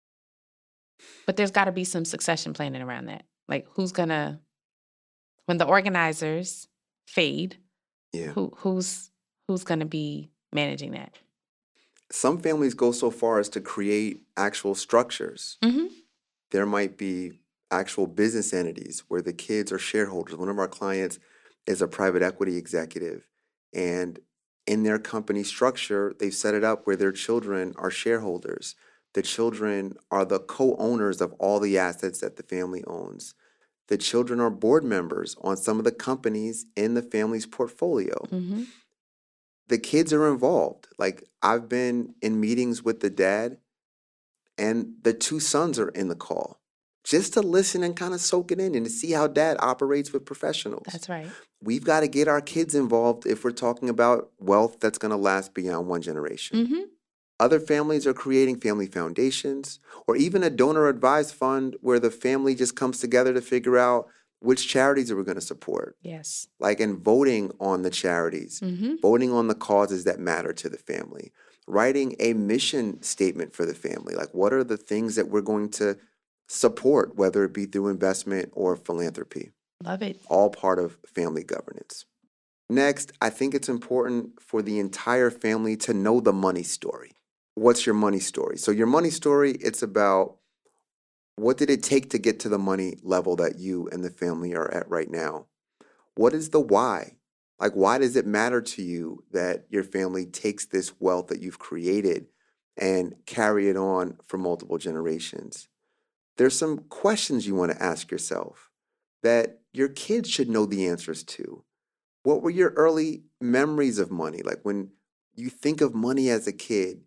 But there's got to be some succession planning around that. Like, who's going to, when the organizers fade, Yeah. who who's who's going to be managing that? Some families go so far as to create actual structures. Mm-hmm. There might be actual business entities where the kids are shareholders. One of our clients is a private equity executive, and in their company structure, they've set it up where their children are shareholders. The children are the co-owners of all the assets that the family owns. The children are board members on some of the companies in the family's portfolio. Mm-hmm. The kids are involved. Like, I've been in meetings with the dad, and the two sons are in the call just to listen and kind of soak it in and to see how dad operates with professionals. That's right. We've got to get our kids involved if we're talking about wealth that's going to last beyond one generation. Mm-hmm. Other families are creating family foundations or even a donor advised fund where the family just comes together to figure out which charities are we going to support. Yes. Like, and voting on the charities, Mm-hmm. voting on the causes that matter to the family, writing a mission statement for the family. Like, what are the things that we're going to support, whether it be through investment or philanthropy? Love it. All part of family governance. Next, I think it's important for the entire family to know the money story. What's your money story? So your money story, it's about what did it take to get to the money level that you and the family are at right now? What is the why? Like, why does it matter to you that your family takes this wealth that you've created and carry it on for multiple generations? There's some questions you want to ask yourself that your kids should know the answers to. What were your early memories of money? Like, when you think of money as a kid,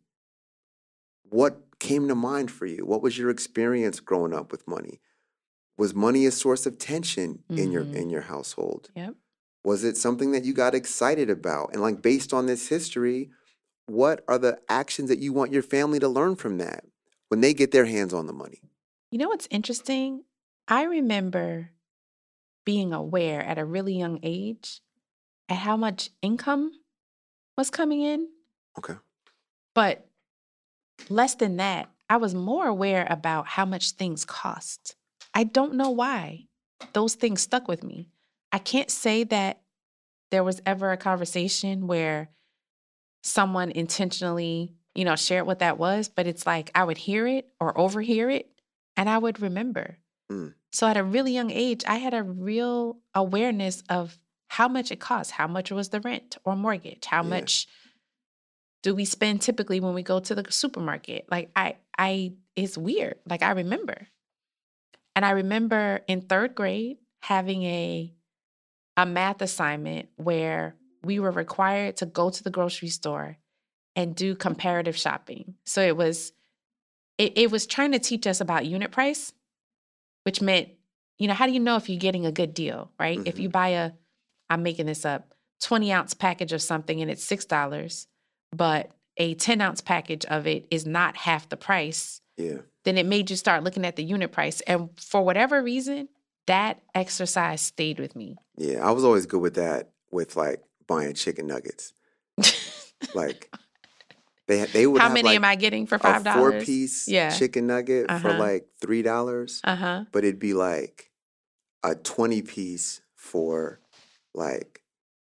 what came to mind for you? What was your experience growing up with money? Was money a source of tension in your Mhm. in your household? Yep. Was it something that you got excited about? And like, based on this history, what are the actions that you want your family to learn from that when they get their hands on the money? You know what's interesting? I remember being aware at a really young age at how much income was coming in. Okay. But less than that, I was more aware about how much things cost. I don't know why those things stuck with me. I can't say that there was ever a conversation where someone intentionally, you know, shared what that was, but it's like I would hear it or overhear it and I would remember. Mm. So at a really young age, I had a real awareness of how much it costs. How much was the rent or mortgage? How Yeah. much do we spend typically when we go to the supermarket? Like I, I, it's weird. Like I remember. And I remember in third grade having a, a math assignment where we were required to go to the grocery store and do comparative shopping. So it was, it, it was trying to teach us about unit price, which meant, you know, how do you know if you're getting a good deal, right? If Mhm. you buy a, I'm making this up, twenty ounce package of something and it's six dollars, but a ten ounce package of it is not half the price, Yeah. then it made you start looking at the unit price. And for whatever reason, that exercise stayed with me. Yeah. I was always good with that, with like buying chicken nuggets. Like, They they would How have many like am I getting for a five dollars? four piece Yeah. chicken nugget for Uh-huh. like three dollars, Uh huh. but it'd be like a twenty piece for like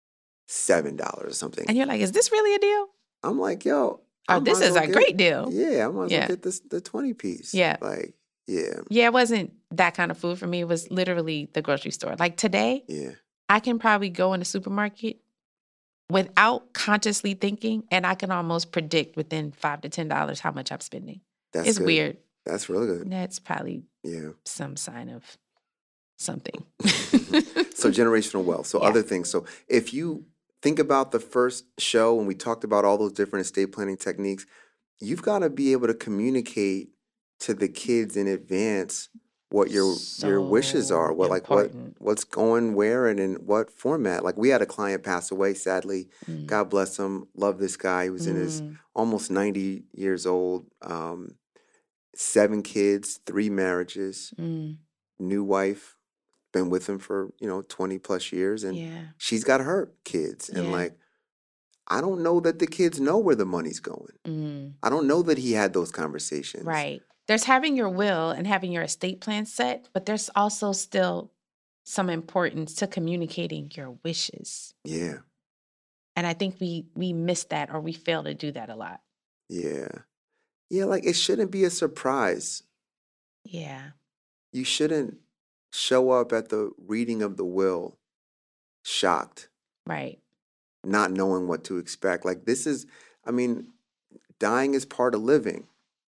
seven dollars or something. And you're like, is this really a deal? I'm like, yo, I Oh, this might as is well a get- great deal. Yeah, I might as Yeah. well get this the twenty piece. Yeah. Like, yeah, Yeah, it wasn't that kind of food for me. It was literally the grocery store. Like today, yeah. I can probably go in the supermarket without consciously thinking, and I can almost predict within five to ten dollars how much I'm spending. That's It's good. weird. That's really good. That's probably Yeah. some sign of something. So generational wealth. So Yeah. other things. So if you think about the first show and we talked about all those different estate planning techniques, you've got to be able to communicate to the kids in advance what your your wishes So are, what like what important. what's going where and in what format. Like we had a client pass away, sadly. Mm. God bless him. Love this guy. He was in his Mm. almost ninety years old. Um, seven kids, three marriages, Mm. new wife, been with him for, you know, twenty plus years. And Yeah. she's got her kids. And Yeah. like, I don't know that the kids know where the money's going. Mm. I don't know that he had those conversations. Right. There's having your will and having your estate plan set, but there's also still some importance to communicating your wishes. Yeah. And I think we we miss that or we fail to do that a lot. Yeah. Yeah. Like it shouldn't be a surprise. Yeah. You shouldn't show up at the reading of the will shocked, Right. not knowing what to expect. Like this is, I mean, dying is part of living.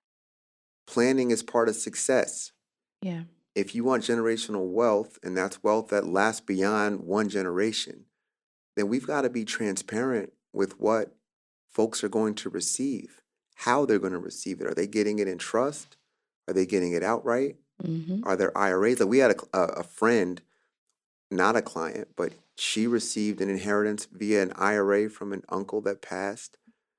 Planning is part of success. Yeah. If you want generational wealth, and that's wealth that lasts beyond one generation, then we've got to be transparent with what folks are going to receive, how they're going to receive it. Are they getting it in trust? Are they getting it outright? Mm-hmm. Are there I R As? Like we had a, a, a friend, not a client, but she received an inheritance via an I R A from an uncle that passed.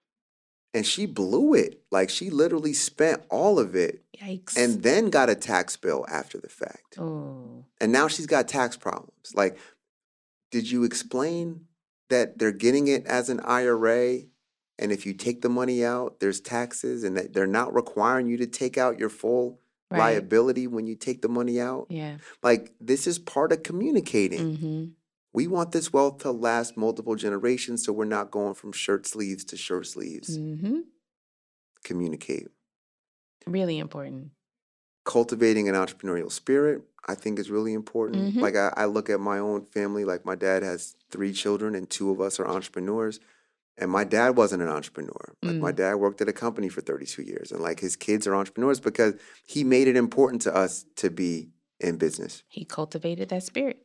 And she blew it. Like she literally spent all of it Yikes. and then got a tax bill after the fact. oh. And now she's got tax problems. Like, did you explain that they're getting it as an I R A? And if you take the money out, there's taxes and that they're not requiring you to take out your full Right. liability when you take the money out? Yeah. Like, this is part of communicating. Mm-hmm. We want this wealth to last multiple generations so we're not going from shirt sleeves to shirt sleeves. Mm-hmm. Communicate. Really important. Cultivating an entrepreneurial spirit, I think, is really important. Mhm. Like I, I look at my own family, like my dad has three children and two of us are entrepreneurs. And my dad wasn't an entrepreneur. Like my Mm. dad worked at a company for thirty-two years. And like his kids are entrepreneurs because he made it important to us to be in business. He cultivated that spirit.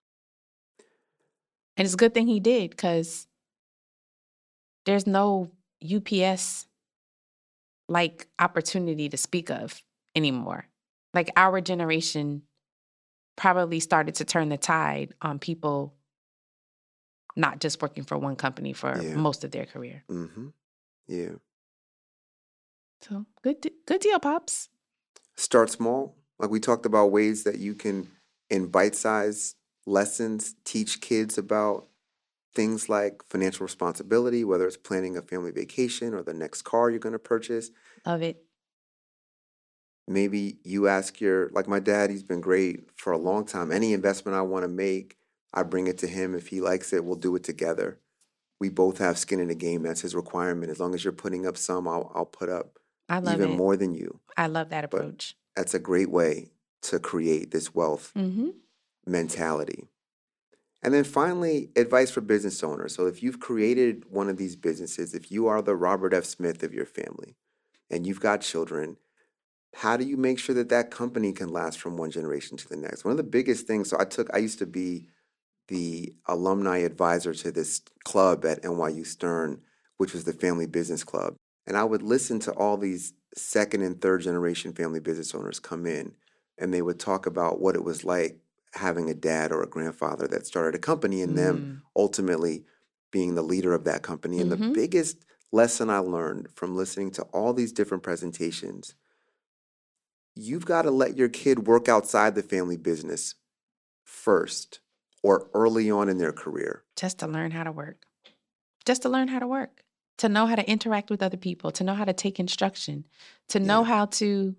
And it's a good thing he did because there's no U P S like opportunity to speak of anymore. Like our generation probably started to turn the tide on people not just working for one company for Yeah. most of their career. Mm-hmm. Yeah. So good, d- good deal, pops. Start small. Like we talked about ways that you can, in bite-sized lessons, teach kids about things like financial responsibility, whether it's planning a family vacation or the next car you're going to purchase. Love it. Maybe you ask your, like my dad, he's been great for a long time. Any investment I want to make, I bring it to him. If he likes it, we'll do it together. We both have skin in the game. That's his requirement. As long as you're putting up some, I'll, I'll put up I love even it. more than you. I love that But- approach. That's a great way to create this wealth Mm-hmm. mentality. And then finally, advice for business owners. So if you've created one of these businesses, if you are the Robert F. Smith of your family and you've got children, how do you make sure that that company can last from one generation to the next? One of the biggest things, so I took, I used to be the alumni advisor to this club at N Y U Stern, which was the Family Business Club. And I would listen to all these second and third generation family business owners come in and they would talk about what it was like having a dad or a grandfather that started a company and them ultimately being the leader of that company. And the Mhm. biggest lesson I learned from listening to all these different presentations, you've got to let your kid work outside the family business first or early on in their career. Just to learn how to work. Just to learn how to work. to know how to interact with other people, to know how to take instruction, to know Yeah. how to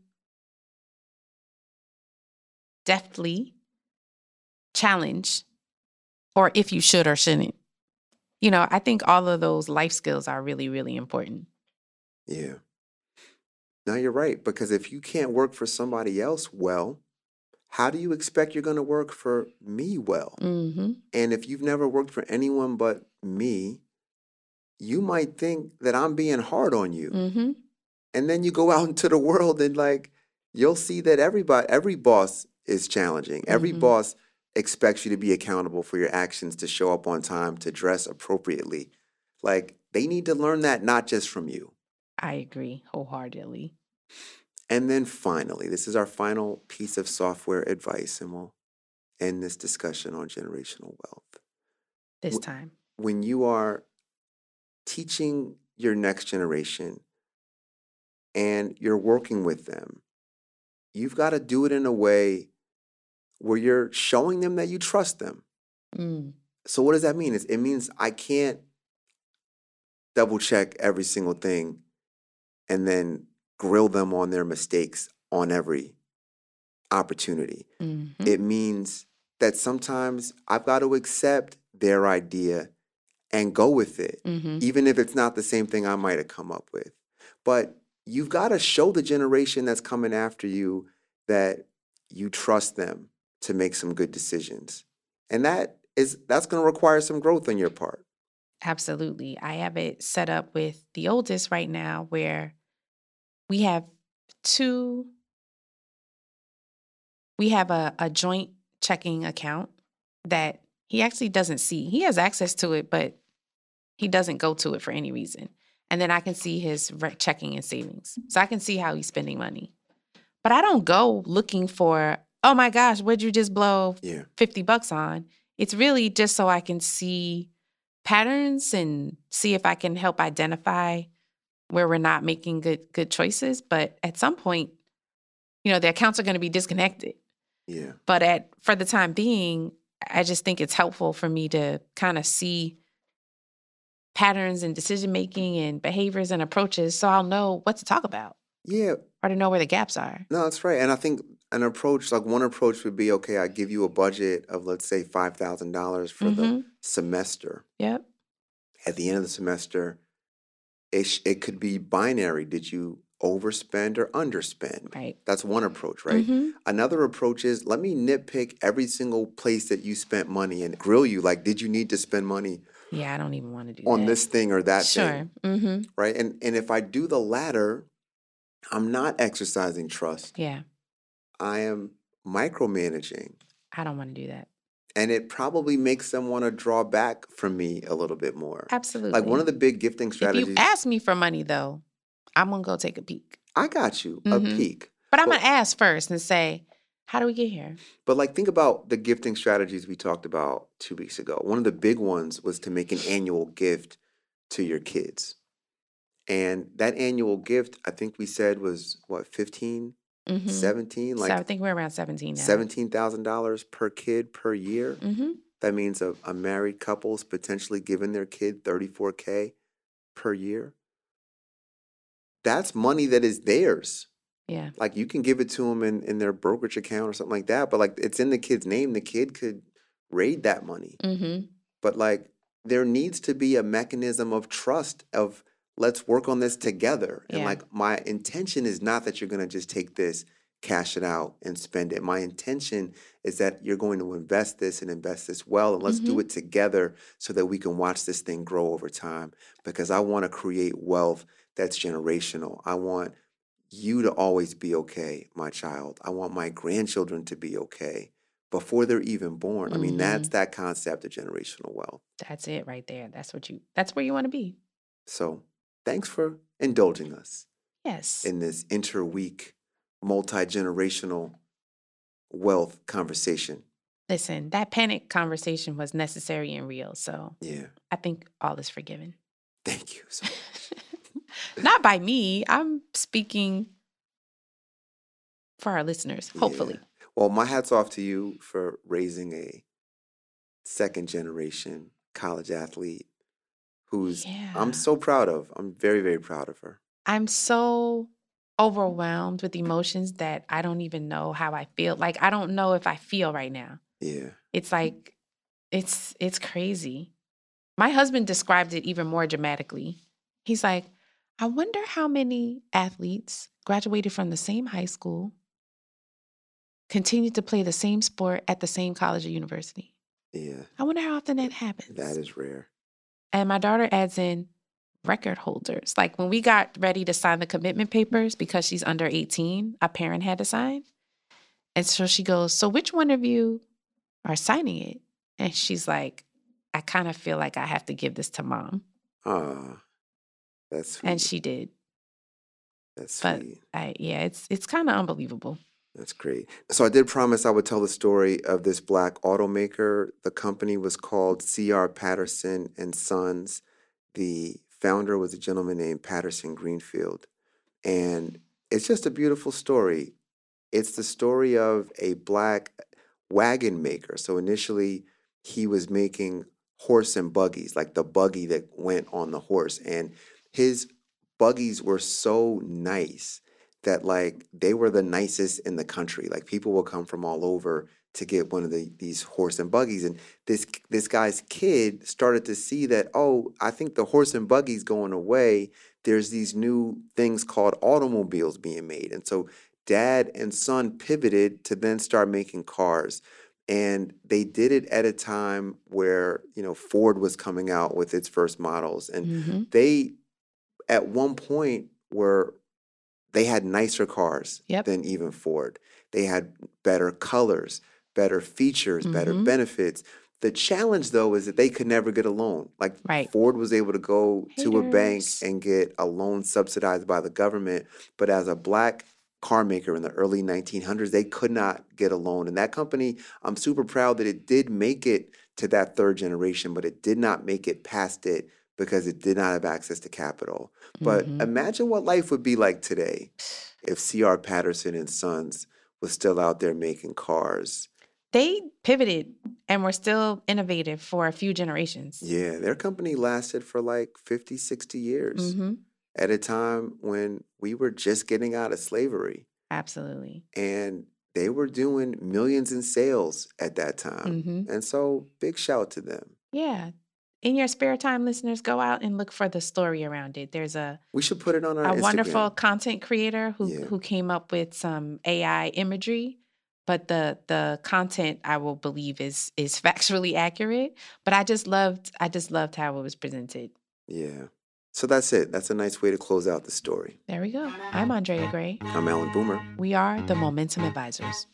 deftly challenge, or if you should or shouldn't. You know, I think all of those life skills are really, really important. Yeah. No, you're right. Because if you can't work for somebody else well, how do you expect you're going to work for me well? Mm-hmm. And if you've never worked for anyone but me, you might think that I'm being hard on you. Mm-hmm. And then you go out into the world and like you'll see that everybody, every boss is challenging. Every Mhm. boss expects you to be accountable for your actions, to show up on time, to dress appropriately. Like they need to learn that not just from you. I agree wholeheartedly. And then finally, this is our final piece of software advice, and we'll end this discussion on generational wealth. This Wh- time. When you are teaching your next generation and you're working with them, you've got to do it in a way where you're showing them that you trust them. Mm. So what does that mean? It's, it means I can't double check every single thing and then grill them on their mistakes on every opportunity. Mhm. It means that sometimes I've got to accept their idea and go with it, Mhm. even if it's not the same thing I might have come up with. But you've got to show the generation that's coming after you that you trust them to make some good decisions. And that is that's going to require some growth on your part. Absolutely. I have it set up with the oldest right now where we have two, we have a, a joint checking account that he actually doesn't see. He has access to it, but he doesn't go to it for any reason. And then I can see his re- checking and savings. So I can see how he's spending money. But I don't go looking for, oh my gosh, what'd you just blow Yeah. fifty bucks on? It's really just so I can see patterns and see if I can help identify where we're not making good good choices. But at some point, you know, the accounts are going to be disconnected. Yeah. But at for the time being, I just think it's helpful for me to kind of see patterns in decision making and behaviors and approaches so I'll know what to talk about Yeah. or to know where the gaps are. No, that's right. And I think an approach, like one approach would be, okay, I give you a budget of, let's say, five thousand dollars for the Mhm. semester. Yep. At the end of the semester, it, sh- it could be binary. Did you overspend or underspend? Right. That's one approach, right? Mhm. Another approach is, let me nitpick every single place that you spent money and grill you. Like, did you need to spend money Yeah, I don't even want to do on that. this thing or that Sure. thing? Mm-hmm. Right? And and if I do the latter, I'm not exercising trust. Yeah, I am micromanaging. I don't want to do that. And it probably makes them want to draw back from me a little bit more. Absolutely. Like one of the big gifting If strategies. you ask me for money, though, I'm going to go take a peek. I got you, Mhm. a peek. But I'm Well- going to ask first and say, how do we get here? But like think about the gifting strategies we talked about two weeks ago. One of the big ones was to make an annual gift to your kids. And that annual gift, I think we said was what, fifteen, Mm-hmm. seventeen? so I Like think we're around seventeen now. seventeen thousand dollars per kid per year. Mm-hmm. That means a, a married couple's potentially giving their kid thirty-four K per year. That's money that is theirs. Yeah. Like you can give it to them in, in their brokerage account or something like that, but like it's in the kid's name. The kid could raid that money. Mm-hmm. But like there needs to be a mechanism of trust of let's work on this together. And Yeah. like my intention is not that you're going to just take this, cash it out and spend it. My intention is that you're going to invest this and invest this well and let's do Mhm. it together so that we can watch this thing grow over time because I want to create wealth that's generational. I want you to always be okay, my child. I want my grandchildren to be okay before they're even born. I mean, that's that concept of generational wealth. That's it right there. That's what you, that's where you want to be. So thanks for indulging us Yes. in this interweek multi-generational wealth conversation. Listen, that panic conversation was necessary and real. So Yeah. I think all is forgiven. Thank you so much. Not by me. I'm speaking for our listeners, Yeah. hopefully. Well, my hat's off to you for raising a second generation college athlete who's Yeah. I'm so proud of. I'm very, very proud of her. I'm so overwhelmed with emotions that I don't even know how I feel. Like, I don't know if I feel right now. Yeah. It's like, it's it's crazy. My husband described it even more dramatically. He's like, I wonder how many athletes graduated from the same high school, continued to play the same sport at the same college or university. Yeah. I wonder how often that happens. That is rare. And my daughter adds in record holders. Like when we got ready to sign the commitment papers, because she's under eighteen, a parent had to sign. And so she goes, so which one of you are signing it? And she's like, I kind of feel like I have to give this to mom. Ah, that's sweet. And she did. That's But sweet. I, yeah, it's it's kind of unbelievable. That's great. So I did promise I would tell the story of this black automaker. The company was called C R Patterson and Sons. The founder was a gentleman named Patterson Greenfield. And it's just a beautiful story. It's the story of a black wagon maker. So initially, he was making horse and buggies, like the buggy that went on the horse. And his buggies were so nice that like they were the nicest in the country. Like people will come from all over to get one of the, these horse and buggies. And this this guy's kid started to see that, oh, I think the horse and buggy's going away. There's these new things called automobiles being made. And so dad and son pivoted to then start making cars. And they did it at a time where, you know, Ford was coming out with its first models. And Mm-hmm. they, at one point, were, they had nicer cars Yep. than even Ford. They had better colors, better features, better Mhm. benefits. The challenge, though, is that they could never get a loan. Like Right. Ford was able to go to a bank Haters. and get a loan subsidized by the government. But as a black car maker in the early nineteen hundreds, they could not get a loan. And that company, I'm super proud that it did make it to that third generation, but it did not make it past it because it did not have access to capital. But Mhm. imagine what life would be like today if C R Patterson and Sons was still out there making cars. They pivoted and were still innovative for a few generations. Yeah, their company lasted for like fifty, sixty years Mm-hmm. at a time when we were just getting out of slavery. Absolutely. And they were doing millions in sales at that time. Mm-hmm. And so big shout to them. Yeah. In your spare time, listeners, go out and look for the story around it. There's a We should put it on our a Instagram. wonderful content creator who Yeah. who came up with some A I imagery, but the the content I will believe is is factually accurate. But I just loved I just loved how it was presented. Yeah. So that's it. That's a nice way to close out the story. There we go. I'm Andrea Gray. I'm Alan Boomer. We are the Momentum Advisors.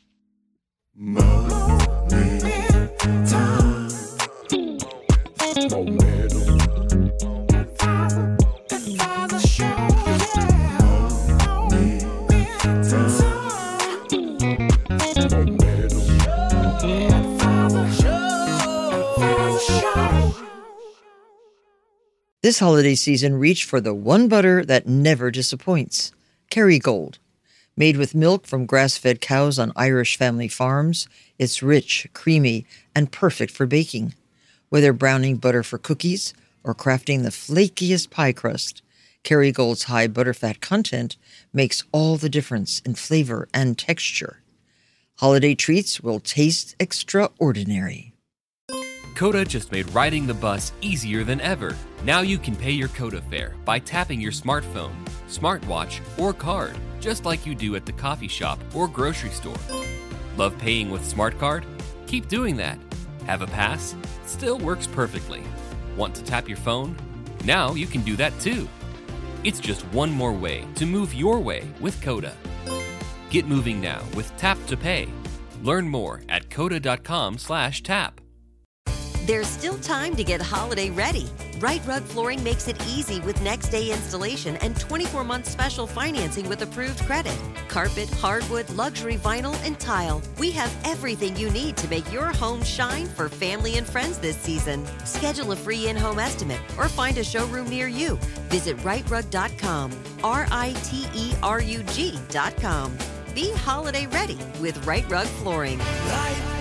This holiday season, reach for the one butter that never disappoints. Kerrygold. Made with milk from grass-fed cows on Irish family farms, it's rich, creamy, and perfect for baking. Whether browning butter for cookies or crafting the flakiest pie crust, Kerrygold's high butterfat content makes all the difference in flavor and texture. Holiday treats will taste extraordinary. Coda just made riding the bus easier than ever. Now you can pay your Coda fare by tapping your smartphone, smartwatch, or card, just like you do at the coffee shop or grocery store. Love paying with Smart Card? Keep doing that. Have a pass? Still works perfectly. Want to tap your phone? Now you can do that too. It's just one more way to move your way with Coda. Get moving now with Tap to Pay. Learn more at coda.com slash tap. There's still time to get holiday ready. Right Rug Flooring makes it easy with next day installation and twenty-four month special financing with approved credit. Carpet, hardwood, luxury vinyl, and tile. We have everything you need to make your home shine for family and friends this season. Schedule a free in-home estimate or find a showroom near you. Visit right rug dot com, R I T E R U G dot com. Be holiday ready with Right Rug Flooring. Right